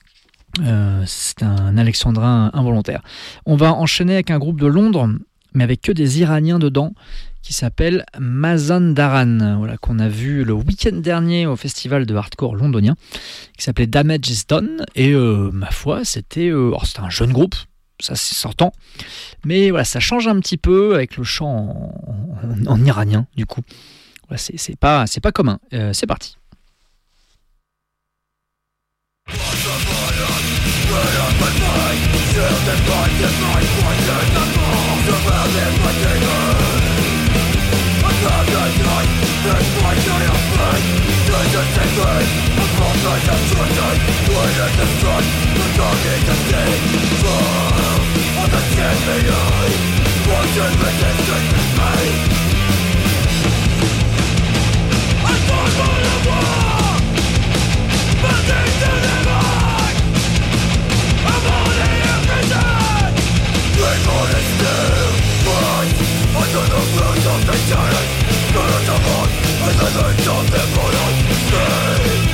Euh, c'est un alexandrin involontaire. On va enchaîner avec un groupe de Londres, mais avec que des Iraniens dedans, qui s'appelle Mazandaran, voilà, qu'on a vu le week-end dernier au festival de hardcore londonien, qui s'appelait Damage is Done, et euh, ma foi, c'était, euh, oh, c'était un jeune groupe, ça c'est sortant, mais voilà, ça change un petit peu avec le chant en, en, en iranien, du coup. Voilà, c'est, c'est, pas, c'est pas commun. Euh, c'est parti. Something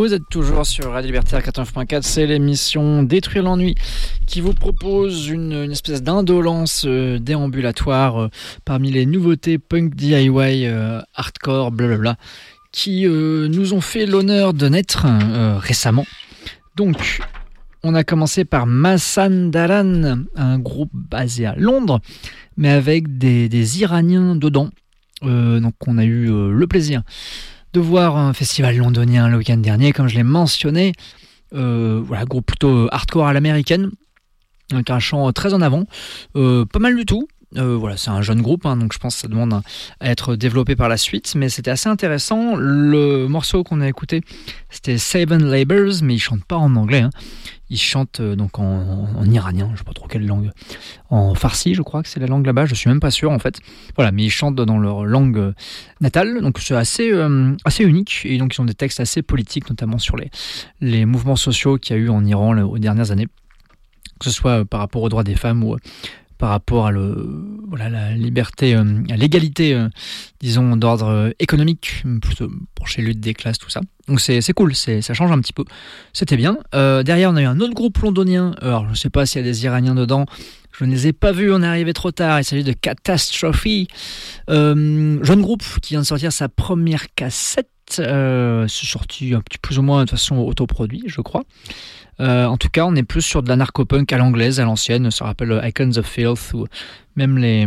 Vous êtes toujours sur Radio Libertaire quatre-vingt-neuf point quatre, c'est l'émission Détruire l'ennui qui vous propose une, une espèce d'indolence euh, déambulatoire euh, parmi les nouveautés punk D I Y, euh, hardcore, blablabla, qui euh, nous ont fait l'honneur de naître euh, récemment. Donc, on a commencé par Mazandaran, un groupe basé à Londres, mais avec des, des Iraniens dedans. Euh, donc, on a eu euh, le plaisir de voir un festival londonien le week-end dernier, comme je l'ai mentionné. Euh, voilà, groupe plutôt hardcore à l'américaine, avec un chant très en avant, euh, pas mal du tout. Euh, voilà, c'est un jeune groupe, hein, donc je pense que ça demande à être développé par la suite, mais c'était assez intéressant. Le morceau qu'on a écouté, c'était Seven Labors, mais ils chantent pas en anglais, hein. Ils chantent euh, donc en, en, en iranien, je sais pas trop quelle langue, en farsi, je crois que c'est la langue là-bas, je suis même pas sûr en fait. Voilà, mais ils chantent dans leur langue euh, natale, donc c'est assez euh, assez unique, et donc ils ont des textes assez politiques, notamment sur les les mouvements sociaux qu'il y a eu en Iran là, aux dernières années, que ce soit euh, par rapport aux droits des femmes ou euh, par rapport à le, voilà, la liberté, euh, à l'égalité, euh, disons, d'ordre euh, économique, plutôt pour chez lutte des classes, tout ça. Donc c'est, c'est cool, c'est, ça change un petit peu. C'était bien. Euh, derrière, on a eu un autre groupe londonien. Alors, je ne sais pas s'il y a des Iraniens dedans. Je ne les ai pas vus, on est arrivé trop tard. Il s'agit de Catastrophe. Euh, jeune groupe qui vient de sortir sa première cassette. Euh, c'est sorti un petit plus ou moins de façon autoproduite, je crois. Euh, en tout cas, on est plus sur de la narcopunk à l'anglaise, à l'ancienne. Ça rappelle Icons of Filth ou même les,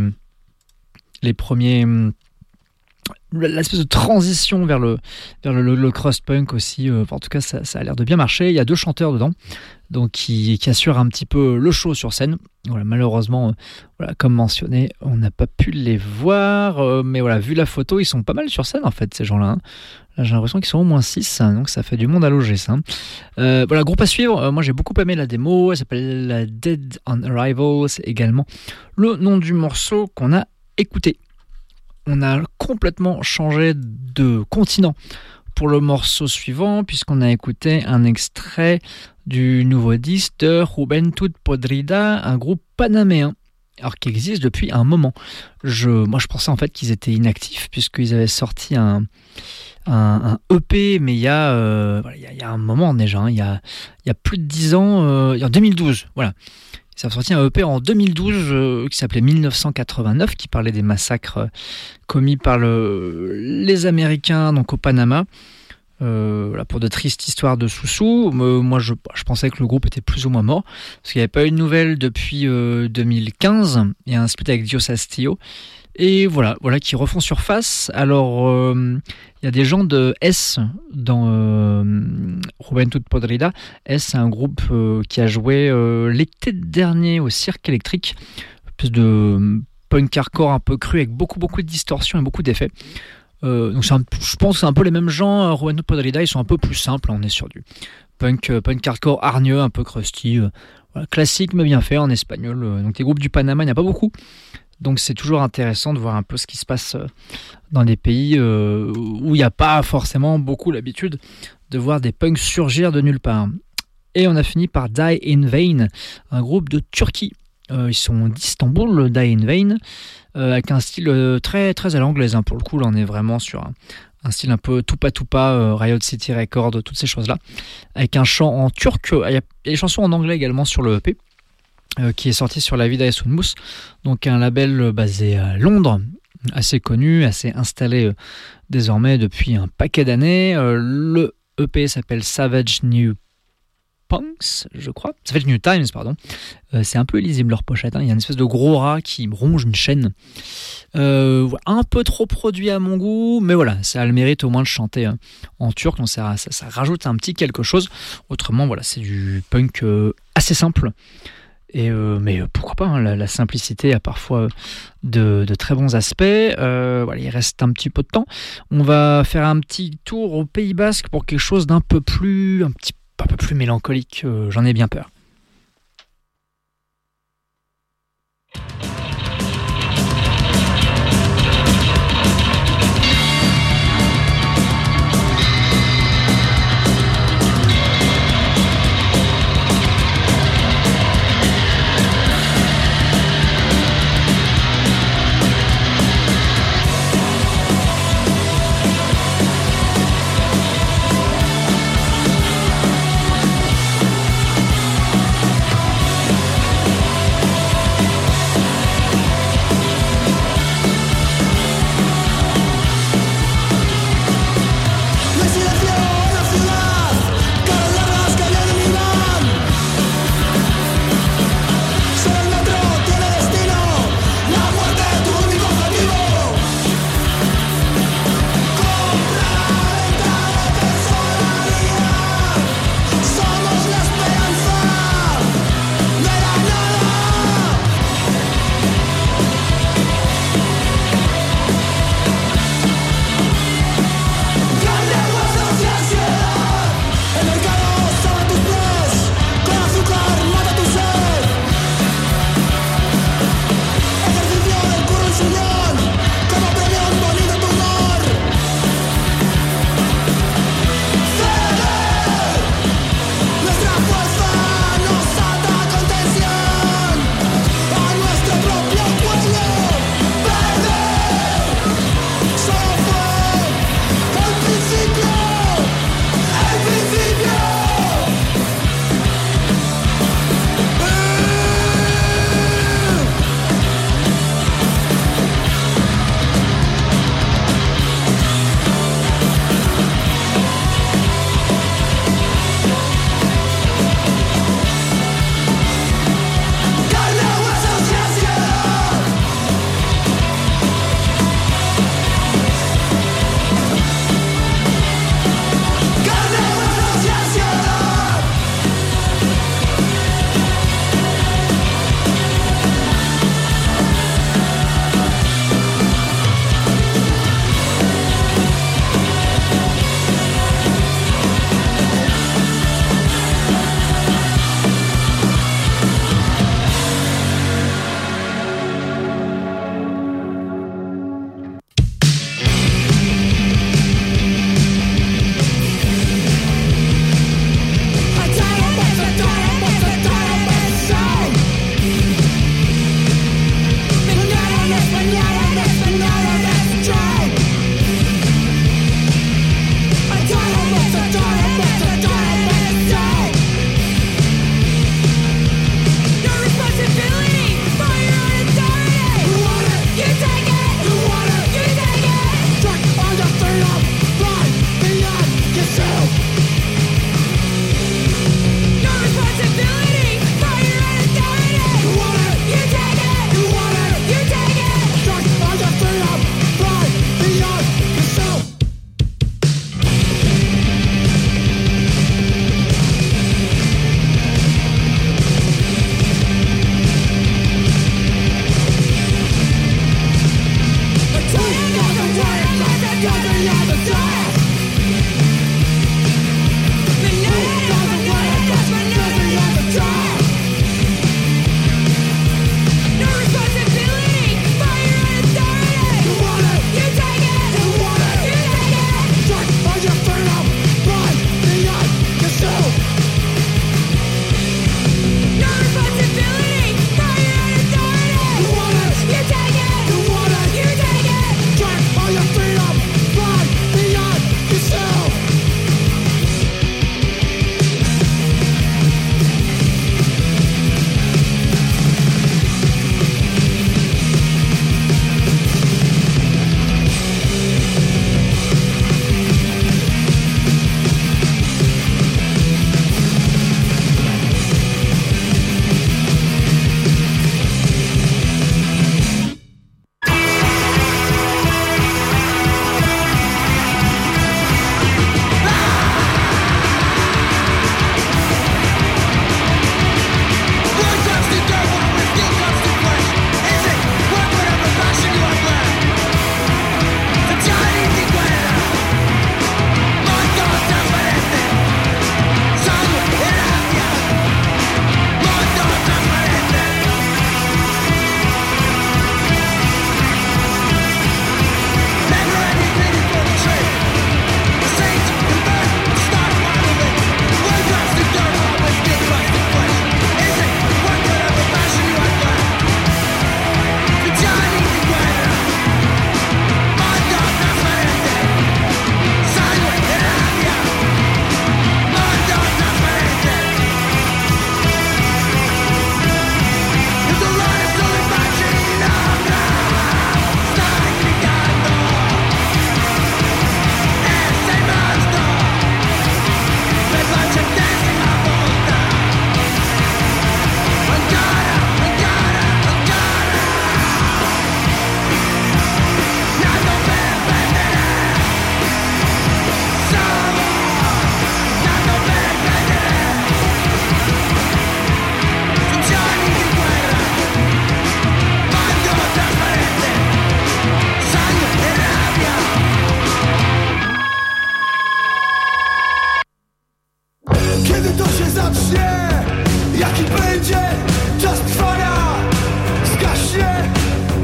les premiers. L'espèce de transition vers le, vers le, le, le crust-punk aussi. Euh, en tout cas, ça, ça a l'air de bien marcher. Il y a deux chanteurs dedans, donc qui, qui assurent un petit peu le show sur scène. Voilà, malheureusement, euh, voilà, comme mentionné, on n'a pas pu les voir. Euh, mais voilà, vu la photo, ils sont pas mal sur scène en fait, ces gens-là. Hein. Là, j'ai l'impression qu'ils sont au moins six, hein, donc ça fait du monde à loger, ça. Euh, voilà, groupe à suivre. Euh, moi, j'ai beaucoup aimé la démo. Elle s'appelle Dead on Arrival. C'est également le nom du morceau qu'on a écouté. On a complètement changé de continent pour le morceau suivant, puisqu'on a écouté un extrait du nouveau disque de Juventud Podrida, un groupe panaméen, alors qui existe depuis un moment. Je, moi, je pensais en fait qu'ils étaient inactifs, puisqu'ils avaient sorti un, un, un E P, mais il y, a, euh, il, y a, il y a un moment déjà, hein, il, y a, il y a plus de dix ans, euh, en deux mille douze, voilà. Ça a sorti un E P en deux mille douze euh, qui s'appelait dix-neuf cent quatre-vingt-neuf, qui parlait des massacres euh, commis par le, les Américains donc au Panama, euh, là, pour de tristes histoires de sous-sous. Euh, moi, je, je pensais que le groupe était plus ou moins mort, parce qu'il n'y avait pas eu de nouvelles depuis euh, deux mille quinze. Il y a un split avec Dios Castillo. Et voilà, voilà qui refont surface. Alors, euh, il y a des gens de S dans euh, Juventud Podrida. S, c'est un groupe euh, qui a joué euh, l'été dernier au Cirque Électrique. Une espèce de punk hardcore un peu cru avec beaucoup, beaucoup de distorsions et beaucoup d'effets. Euh, donc c'est un, je pense que c'est un peu les mêmes gens. Juventud Podrida, ils sont un peu plus simples. On est sur du punk, euh, punk hardcore hargneux, un peu crusty. Euh, voilà, classique mais bien fait en espagnol. Euh, donc les groupes du Panama, il n'y a pas beaucoup. Donc c'est toujours intéressant de voir un peu ce qui se passe dans des pays euh, où il n'y a pas forcément beaucoup l'habitude de voir des punks surgir de nulle part. Et on a fini par Die in Vain, un groupe de Turquie. Euh, ils sont d'Istanbul, Die in Vain, euh, avec un style euh, très, très à l'anglaise. Hein. Pour le coup, là on est vraiment sur un, un style un peu Tupa Tupa, euh, Riot City Records, toutes ces choses-là. Avec un chant en turc, il y a des chansons en anglais également sur le E P. Euh, qui est sorti sur La Vida es un Mus, donc un label euh, basé à Londres, assez connu, assez installé euh, désormais depuis un paquet d'années. Euh, le E P s'appelle Savage New Punks, je crois. Savage New Times, pardon. Euh, c'est un peu illisible leur pochette. Hein. Il y a une espèce de gros rat qui ronge une chaîne. Euh, un peu trop produit à mon goût, mais voilà, ça a le mérite au moins de chanter hein, en turc, donc ça, ça, ça rajoute un petit quelque chose. Autrement, voilà, c'est du punk euh, assez simple. Et euh, mais pourquoi pas, hein, la, la simplicité a parfois de, de très bons aspects. Euh, voilà, il reste un petit peu de temps. On va faire un petit tour au Pays Basque pour quelque chose d'un peu plus, un petit, un peu plus mélancolique. Euh, j'en ai bien peur.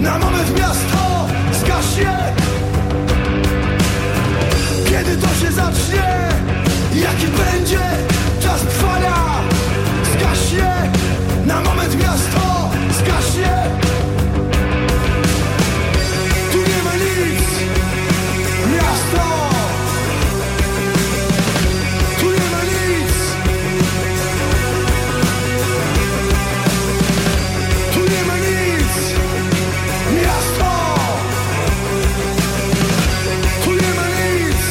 Na moment miasto zgaśnie. Kiedy to się zacznie? Jaki będzie czas trwania? Zgaśnie. Na moment miasto zgaśnie. Tu nie ma nic. Miasto. Tu nie ma nic. Tu nie ma nic. Miasto. Tu nie ma nic.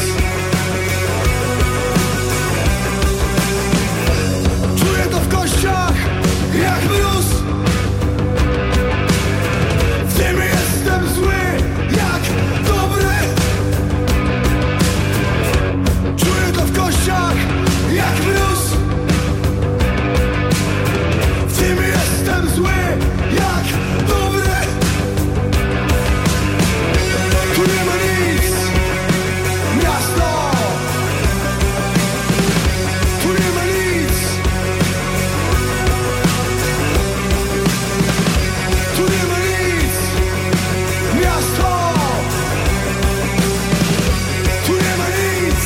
Czuję to w kościach jak mróz. W tym jestem zły jak dobry. Czuję to w kościach jak mróz. W tym jestem zły jak dobry. Tu nie ma nic. Miasto. Tu nie ma nic. Tu nie ma nic. Miasto. Tu nie ma nic.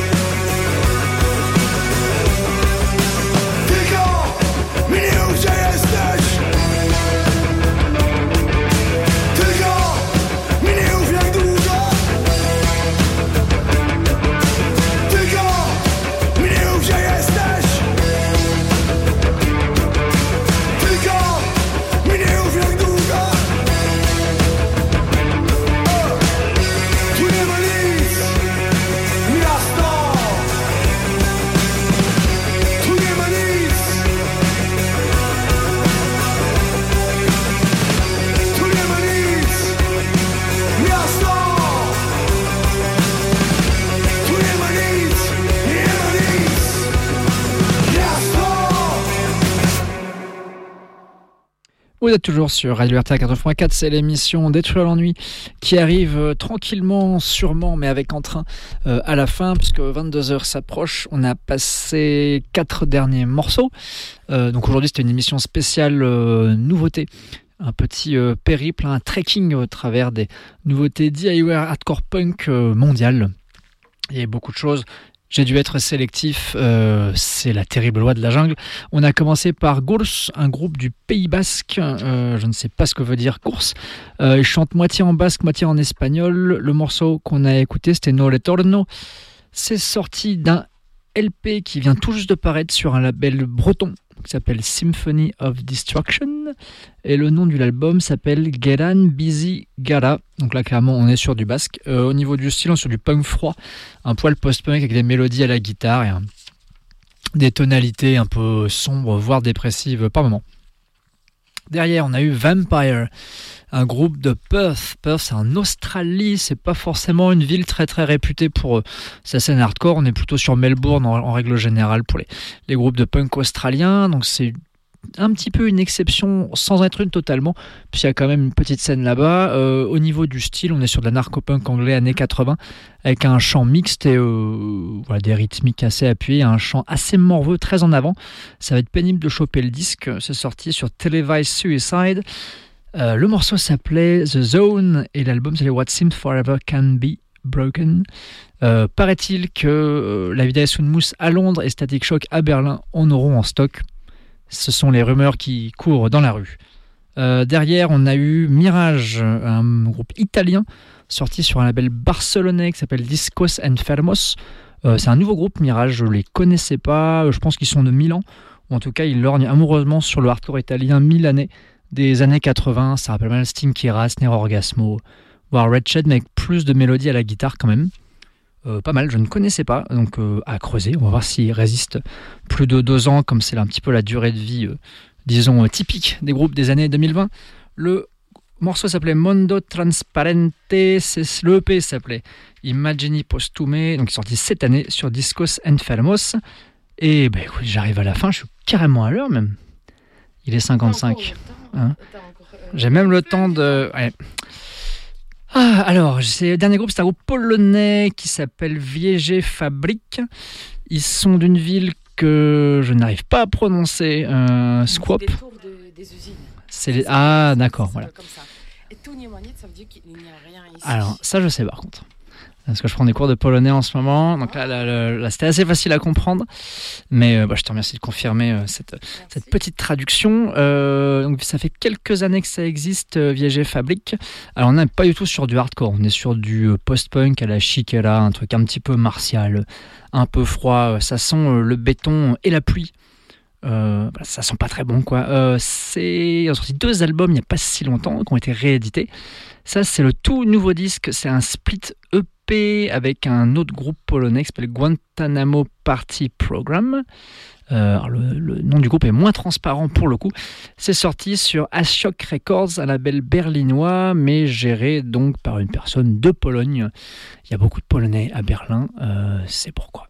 Tylko mi nie mów, gdzie jesteś. Tylko mi nie mów, jak długo. Tylko mi nie mów, gdzie jesteś. Tylko mi nie mów, jak długo. O, tu nie ma nic. Miasto. Tu nie ma nic. Tu nie ma nic. Miasto. Tu nie ma nic. Nie ma nic. Miasto. Vous êtes toujours sur Radio R T A quatre-vingts point quatre, c'est l'émission Détruire l'ennui qui arrive euh, tranquillement, sûrement, mais avec entrain euh, à la fin, puisque vingt-deux heures s'approche. On a passé quatre derniers morceaux. Euh, donc aujourd'hui, c'était une émission spéciale euh, nouveauté. Un petit euh, périple, un trekking au travers des nouveautés D I Y hardcore punk euh, mondiales. Il y a beaucoup de choses. J'ai dû être sélectif, euh, c'est la terrible loi de la jungle. On a commencé par Gours, un groupe du Pays Basque. Euh, je ne sais pas ce que veut dire Gours. Euh, ils chantent moitié en basque, moitié en espagnol. Le morceau qu'on a écouté, c'était No Retorno. C'est sorti d'un L P qui vient tout juste de paraître sur un label breton qui s'appelle Symphony of Destruction. Et le nom de l'album s'appelle Geran Bizi Gara. Donc là, clairement, on est sur du basque. Euh, au niveau du style, on est sur du punk froid, un poil post-punk avec des mélodies à la guitare et un- des tonalités un peu sombres, voire dépressives par moments. Derrière, on a eu Vampire, un groupe de Perth. Perth, c'est en Australie, c'est pas forcément une ville très très réputée pour euh, sa scène hardcore. On est plutôt sur Melbourne en, en règle générale pour les, les groupes de punk australiens. Donc c'est un petit peu une exception sans être une totalement, puisqu'il y a quand même une petite scène là-bas. Euh, au niveau du style, on est sur de la narco-punk anglais années quatre-vingts, avec un chant mixte et euh, voilà, des rythmiques assez appuyés, un chant assez morveux, très en avant. Ça va être pénible de choper le disque. C'est sorti sur Televised Suicide. Euh, le morceau s'appelait The Zone et l'album s'appelait What Seems Forever Can Be Broken. Euh, paraît-il que euh, la Vida Mousse à Londres et Static Shock à Berlin en auront en stock. Ce sont les rumeurs qui courent dans la rue. Euh, derrière, on a eu Mirage, un groupe italien sorti sur un label barcelonais qui s'appelle Discos Enfermos. Euh, c'est un nouveau groupe, Mirage, je ne les connaissais pas. Je pense qu'ils sont de Milan. Ou en tout cas, ils lorgnent amoureusement sur le hardcore italien milanais des années quatre-vingts. Ça rappelle mal Stinky Ras, Nero Orgasmo, voire Red Shed, mais avec plus de mélodies à la guitare quand même. Euh, pas mal, je ne connaissais pas, donc euh, à creuser. On va voir s'il résiste plus de deux ans, comme c'est là un petit peu la durée de vie, euh, disons, euh, typique des groupes des années deux mille vingt. Le morceau s'appelait Mondo Transparente, c'est, le E P s'appelait Immagini Postume, donc il est sorti cette année sur Discos Enfermos. Et ben, écoute, j'arrive à la fin, je suis carrément à l'heure même. Il est cinquante-cinq. Hein. J'ai même le temps de... Ouais. Ah, alors, c'est, le dernier groupe, c'est un groupe polonais qui s'appelle Wiege Fabrik. Ils sont d'une ville que je n'arrive pas à prononcer, euh, Skłop. Des tours de, des usines. C'est les... Ah, d'accord, voilà. Comme ça. Et tout Niemanit, ça veut dire qu'il n'y a rien ici. Alors, ça, je sais par contre. Parce que je prends des cours de polonais en ce moment. Donc là, là, là, là c'était assez facile à comprendre. Mais euh, bah, je te remercie de confirmer euh, cette, cette petite traduction. Euh, donc, ça fait quelques années que ça existe, euh, Viege Fabrik. Alors, on n'est pas du tout sur du hardcore. On est sur du euh, post-punk à la Chiquera, un truc un petit peu martial, un peu froid. Ça sent euh, le béton et la pluie. Euh, bah, ça sent pas très bon, quoi. Euh, c'est... On a sorti deux albums il n'y a pas si longtemps qui ont été réédités. Ça, c'est le tout nouveau disque. C'est un split E P avec un autre groupe polonais qui s'appelle Guantanamo Party Program. Euh, alors le, le nom du groupe est moins transparent pour le coup. C'est sorti sur Ashok Records, un label berlinois, mais géré donc par une personne de Pologne. Il y a beaucoup de Polonais à Berlin, euh, c'est pourquoi.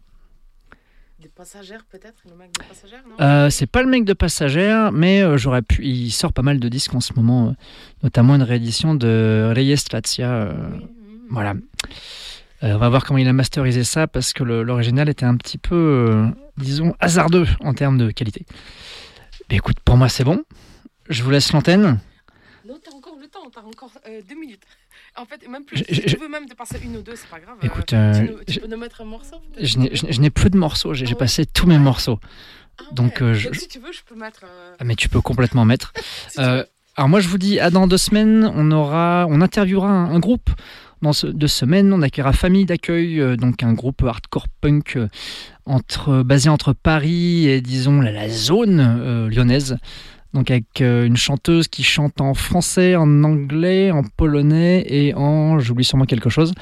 Des passagères peut-être, le mec de passagères, non euh, C'est pas le mec de passagères, mais euh, j'aurais pu. Il sort pas mal de disques en ce moment, euh, notamment une réédition de Rejestracja. Euh, oui, oui, oui. Voilà. Euh, on va voir comment il a masterisé ça parce que le, l'original était un petit peu, euh, disons, hasardeux en termes de qualité. Mais écoute, pour moi c'est bon. Je vous laisse l'antenne. Non, t'as encore le temps, t'as encore euh, deux minutes. En fait, même plus. Je, si je, tu veux même te passer une ou deux, c'est pas grave. Écoute, euh, euh, tu, nous, tu peux nous mettre un morceau peut-être. Je n'ai, je, je n'ai plus de morceaux, j'ai, ah, j'ai ouais. passé tous mes morceaux. Ah, donc, ouais. euh, je... donc si tu veux, je peux mettre. Euh... Ah, mais tu peux complètement mettre. si euh, alors moi, je vous dis, à dans deux semaines, on aura, on interviewera un, un groupe. Dans ce, deux semaines, on accueillera Famille d'accueil, euh, donc un groupe hardcore punk euh, entre, basé entre Paris et disons la, la zone euh, lyonnaise. Donc avec euh, une chanteuse qui chante en français, en anglais, en polonais et en, j'oublie sûrement quelque chose.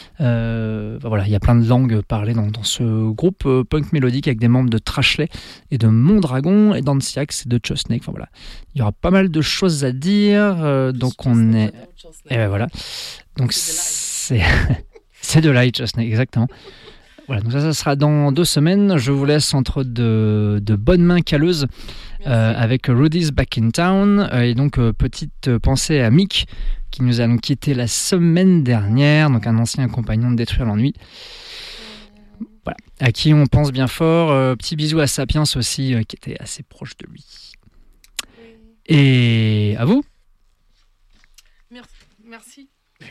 Euh, bah voilà, il y a plein de langues parlées dans, dans ce groupe euh, punk mélodique avec des membres de Trashley et de Mondragon et d'Ansiax et de Chosnake. Enfin voilà, il y aura pas mal de choses à dire. Euh, donc on est, et ben voilà. Donc c'est c'est de light Chosnake exactement. Voilà, donc ça, ça sera dans deux semaines. Je vous laisse entre de, de bonnes mains calleuses euh, avec Rudy's Back in Town. Euh, et donc, euh, petite pensée à Mick, qui nous a donc quitté la semaine dernière, donc un ancien compagnon de Détruire l'ennui. Voilà, à qui on pense bien fort. Euh, petit bisou à Sapiens aussi, euh, qui était assez proche de lui. Et à vous. Merci. Merci.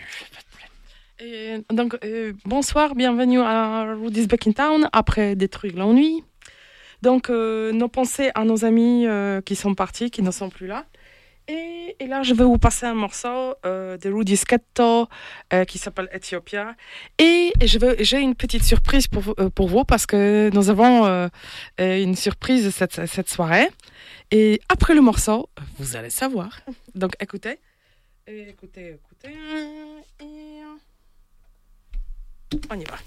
Et donc, euh, bonsoir, bienvenue à Rudy's Back in Town, après Détruire l'ennui. Donc, euh, nos pensées à nos amis euh, qui sont partis, qui ne sont plus là. Et, et là, je vais vous passer un morceau euh, de Rudy's Ghetto euh, qui s'appelle Ethiopia. Et, et je vais, j'ai une petite surprise pour, euh, pour vous parce que nous avons euh, une surprise cette, cette soirée. Et après le morceau, vous allez savoir. Donc, écoutez. Et écoutez, écoutez. Et... on y va.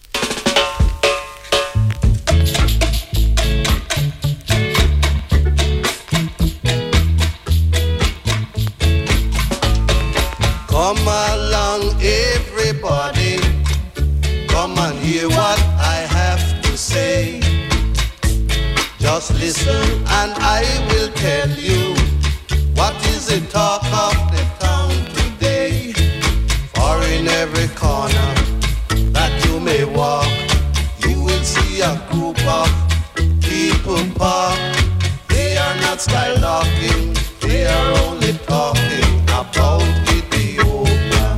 Come along, everybody. Come and hear what I have to say. Just listen and I will tell you what is the talk of the town today. For in every corner that you may walk, you will see a group of people park. They are not skylocking, they are only talking about Ethiopia.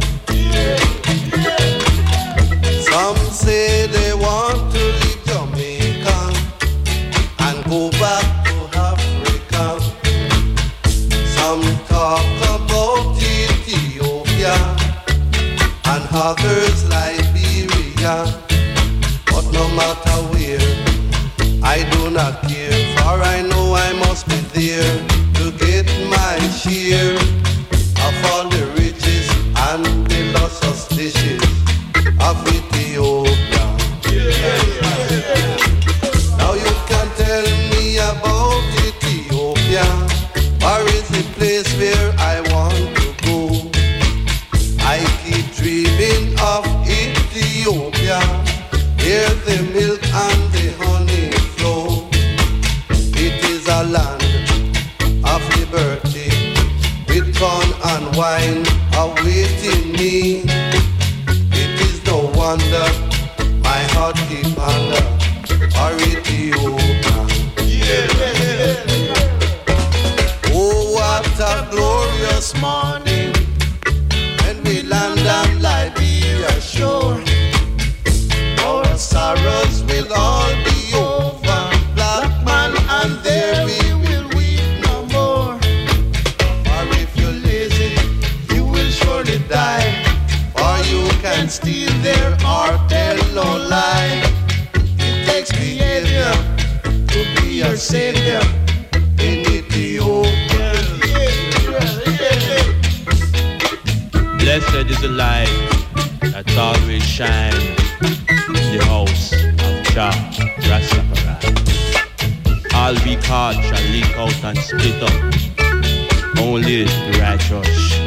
Some say they want to leave Jamaica and go back to Africa. Some talk about Ethiopia and others Liberia. But no matter where, I do not care, for I know I must be there to get my share of all the riches and the luscious dishes of Ethiopia. Now you can tell me about Ethiopia, or is the place where I want to go? I keep dreaming of Ethiopia, where the milk and the honey flow. It is a land of liberty, with corn and wine awaiting me. It is no wonder my heart keep under for Ethiopia. Oh, what a glorious morning steal their heart, tell no lie. It takes behavior to be your savior in Ethiopia. Blessed is the light that always shine in the house of Jah Rastafari. All we caught shall leak out and split up. Only the righteous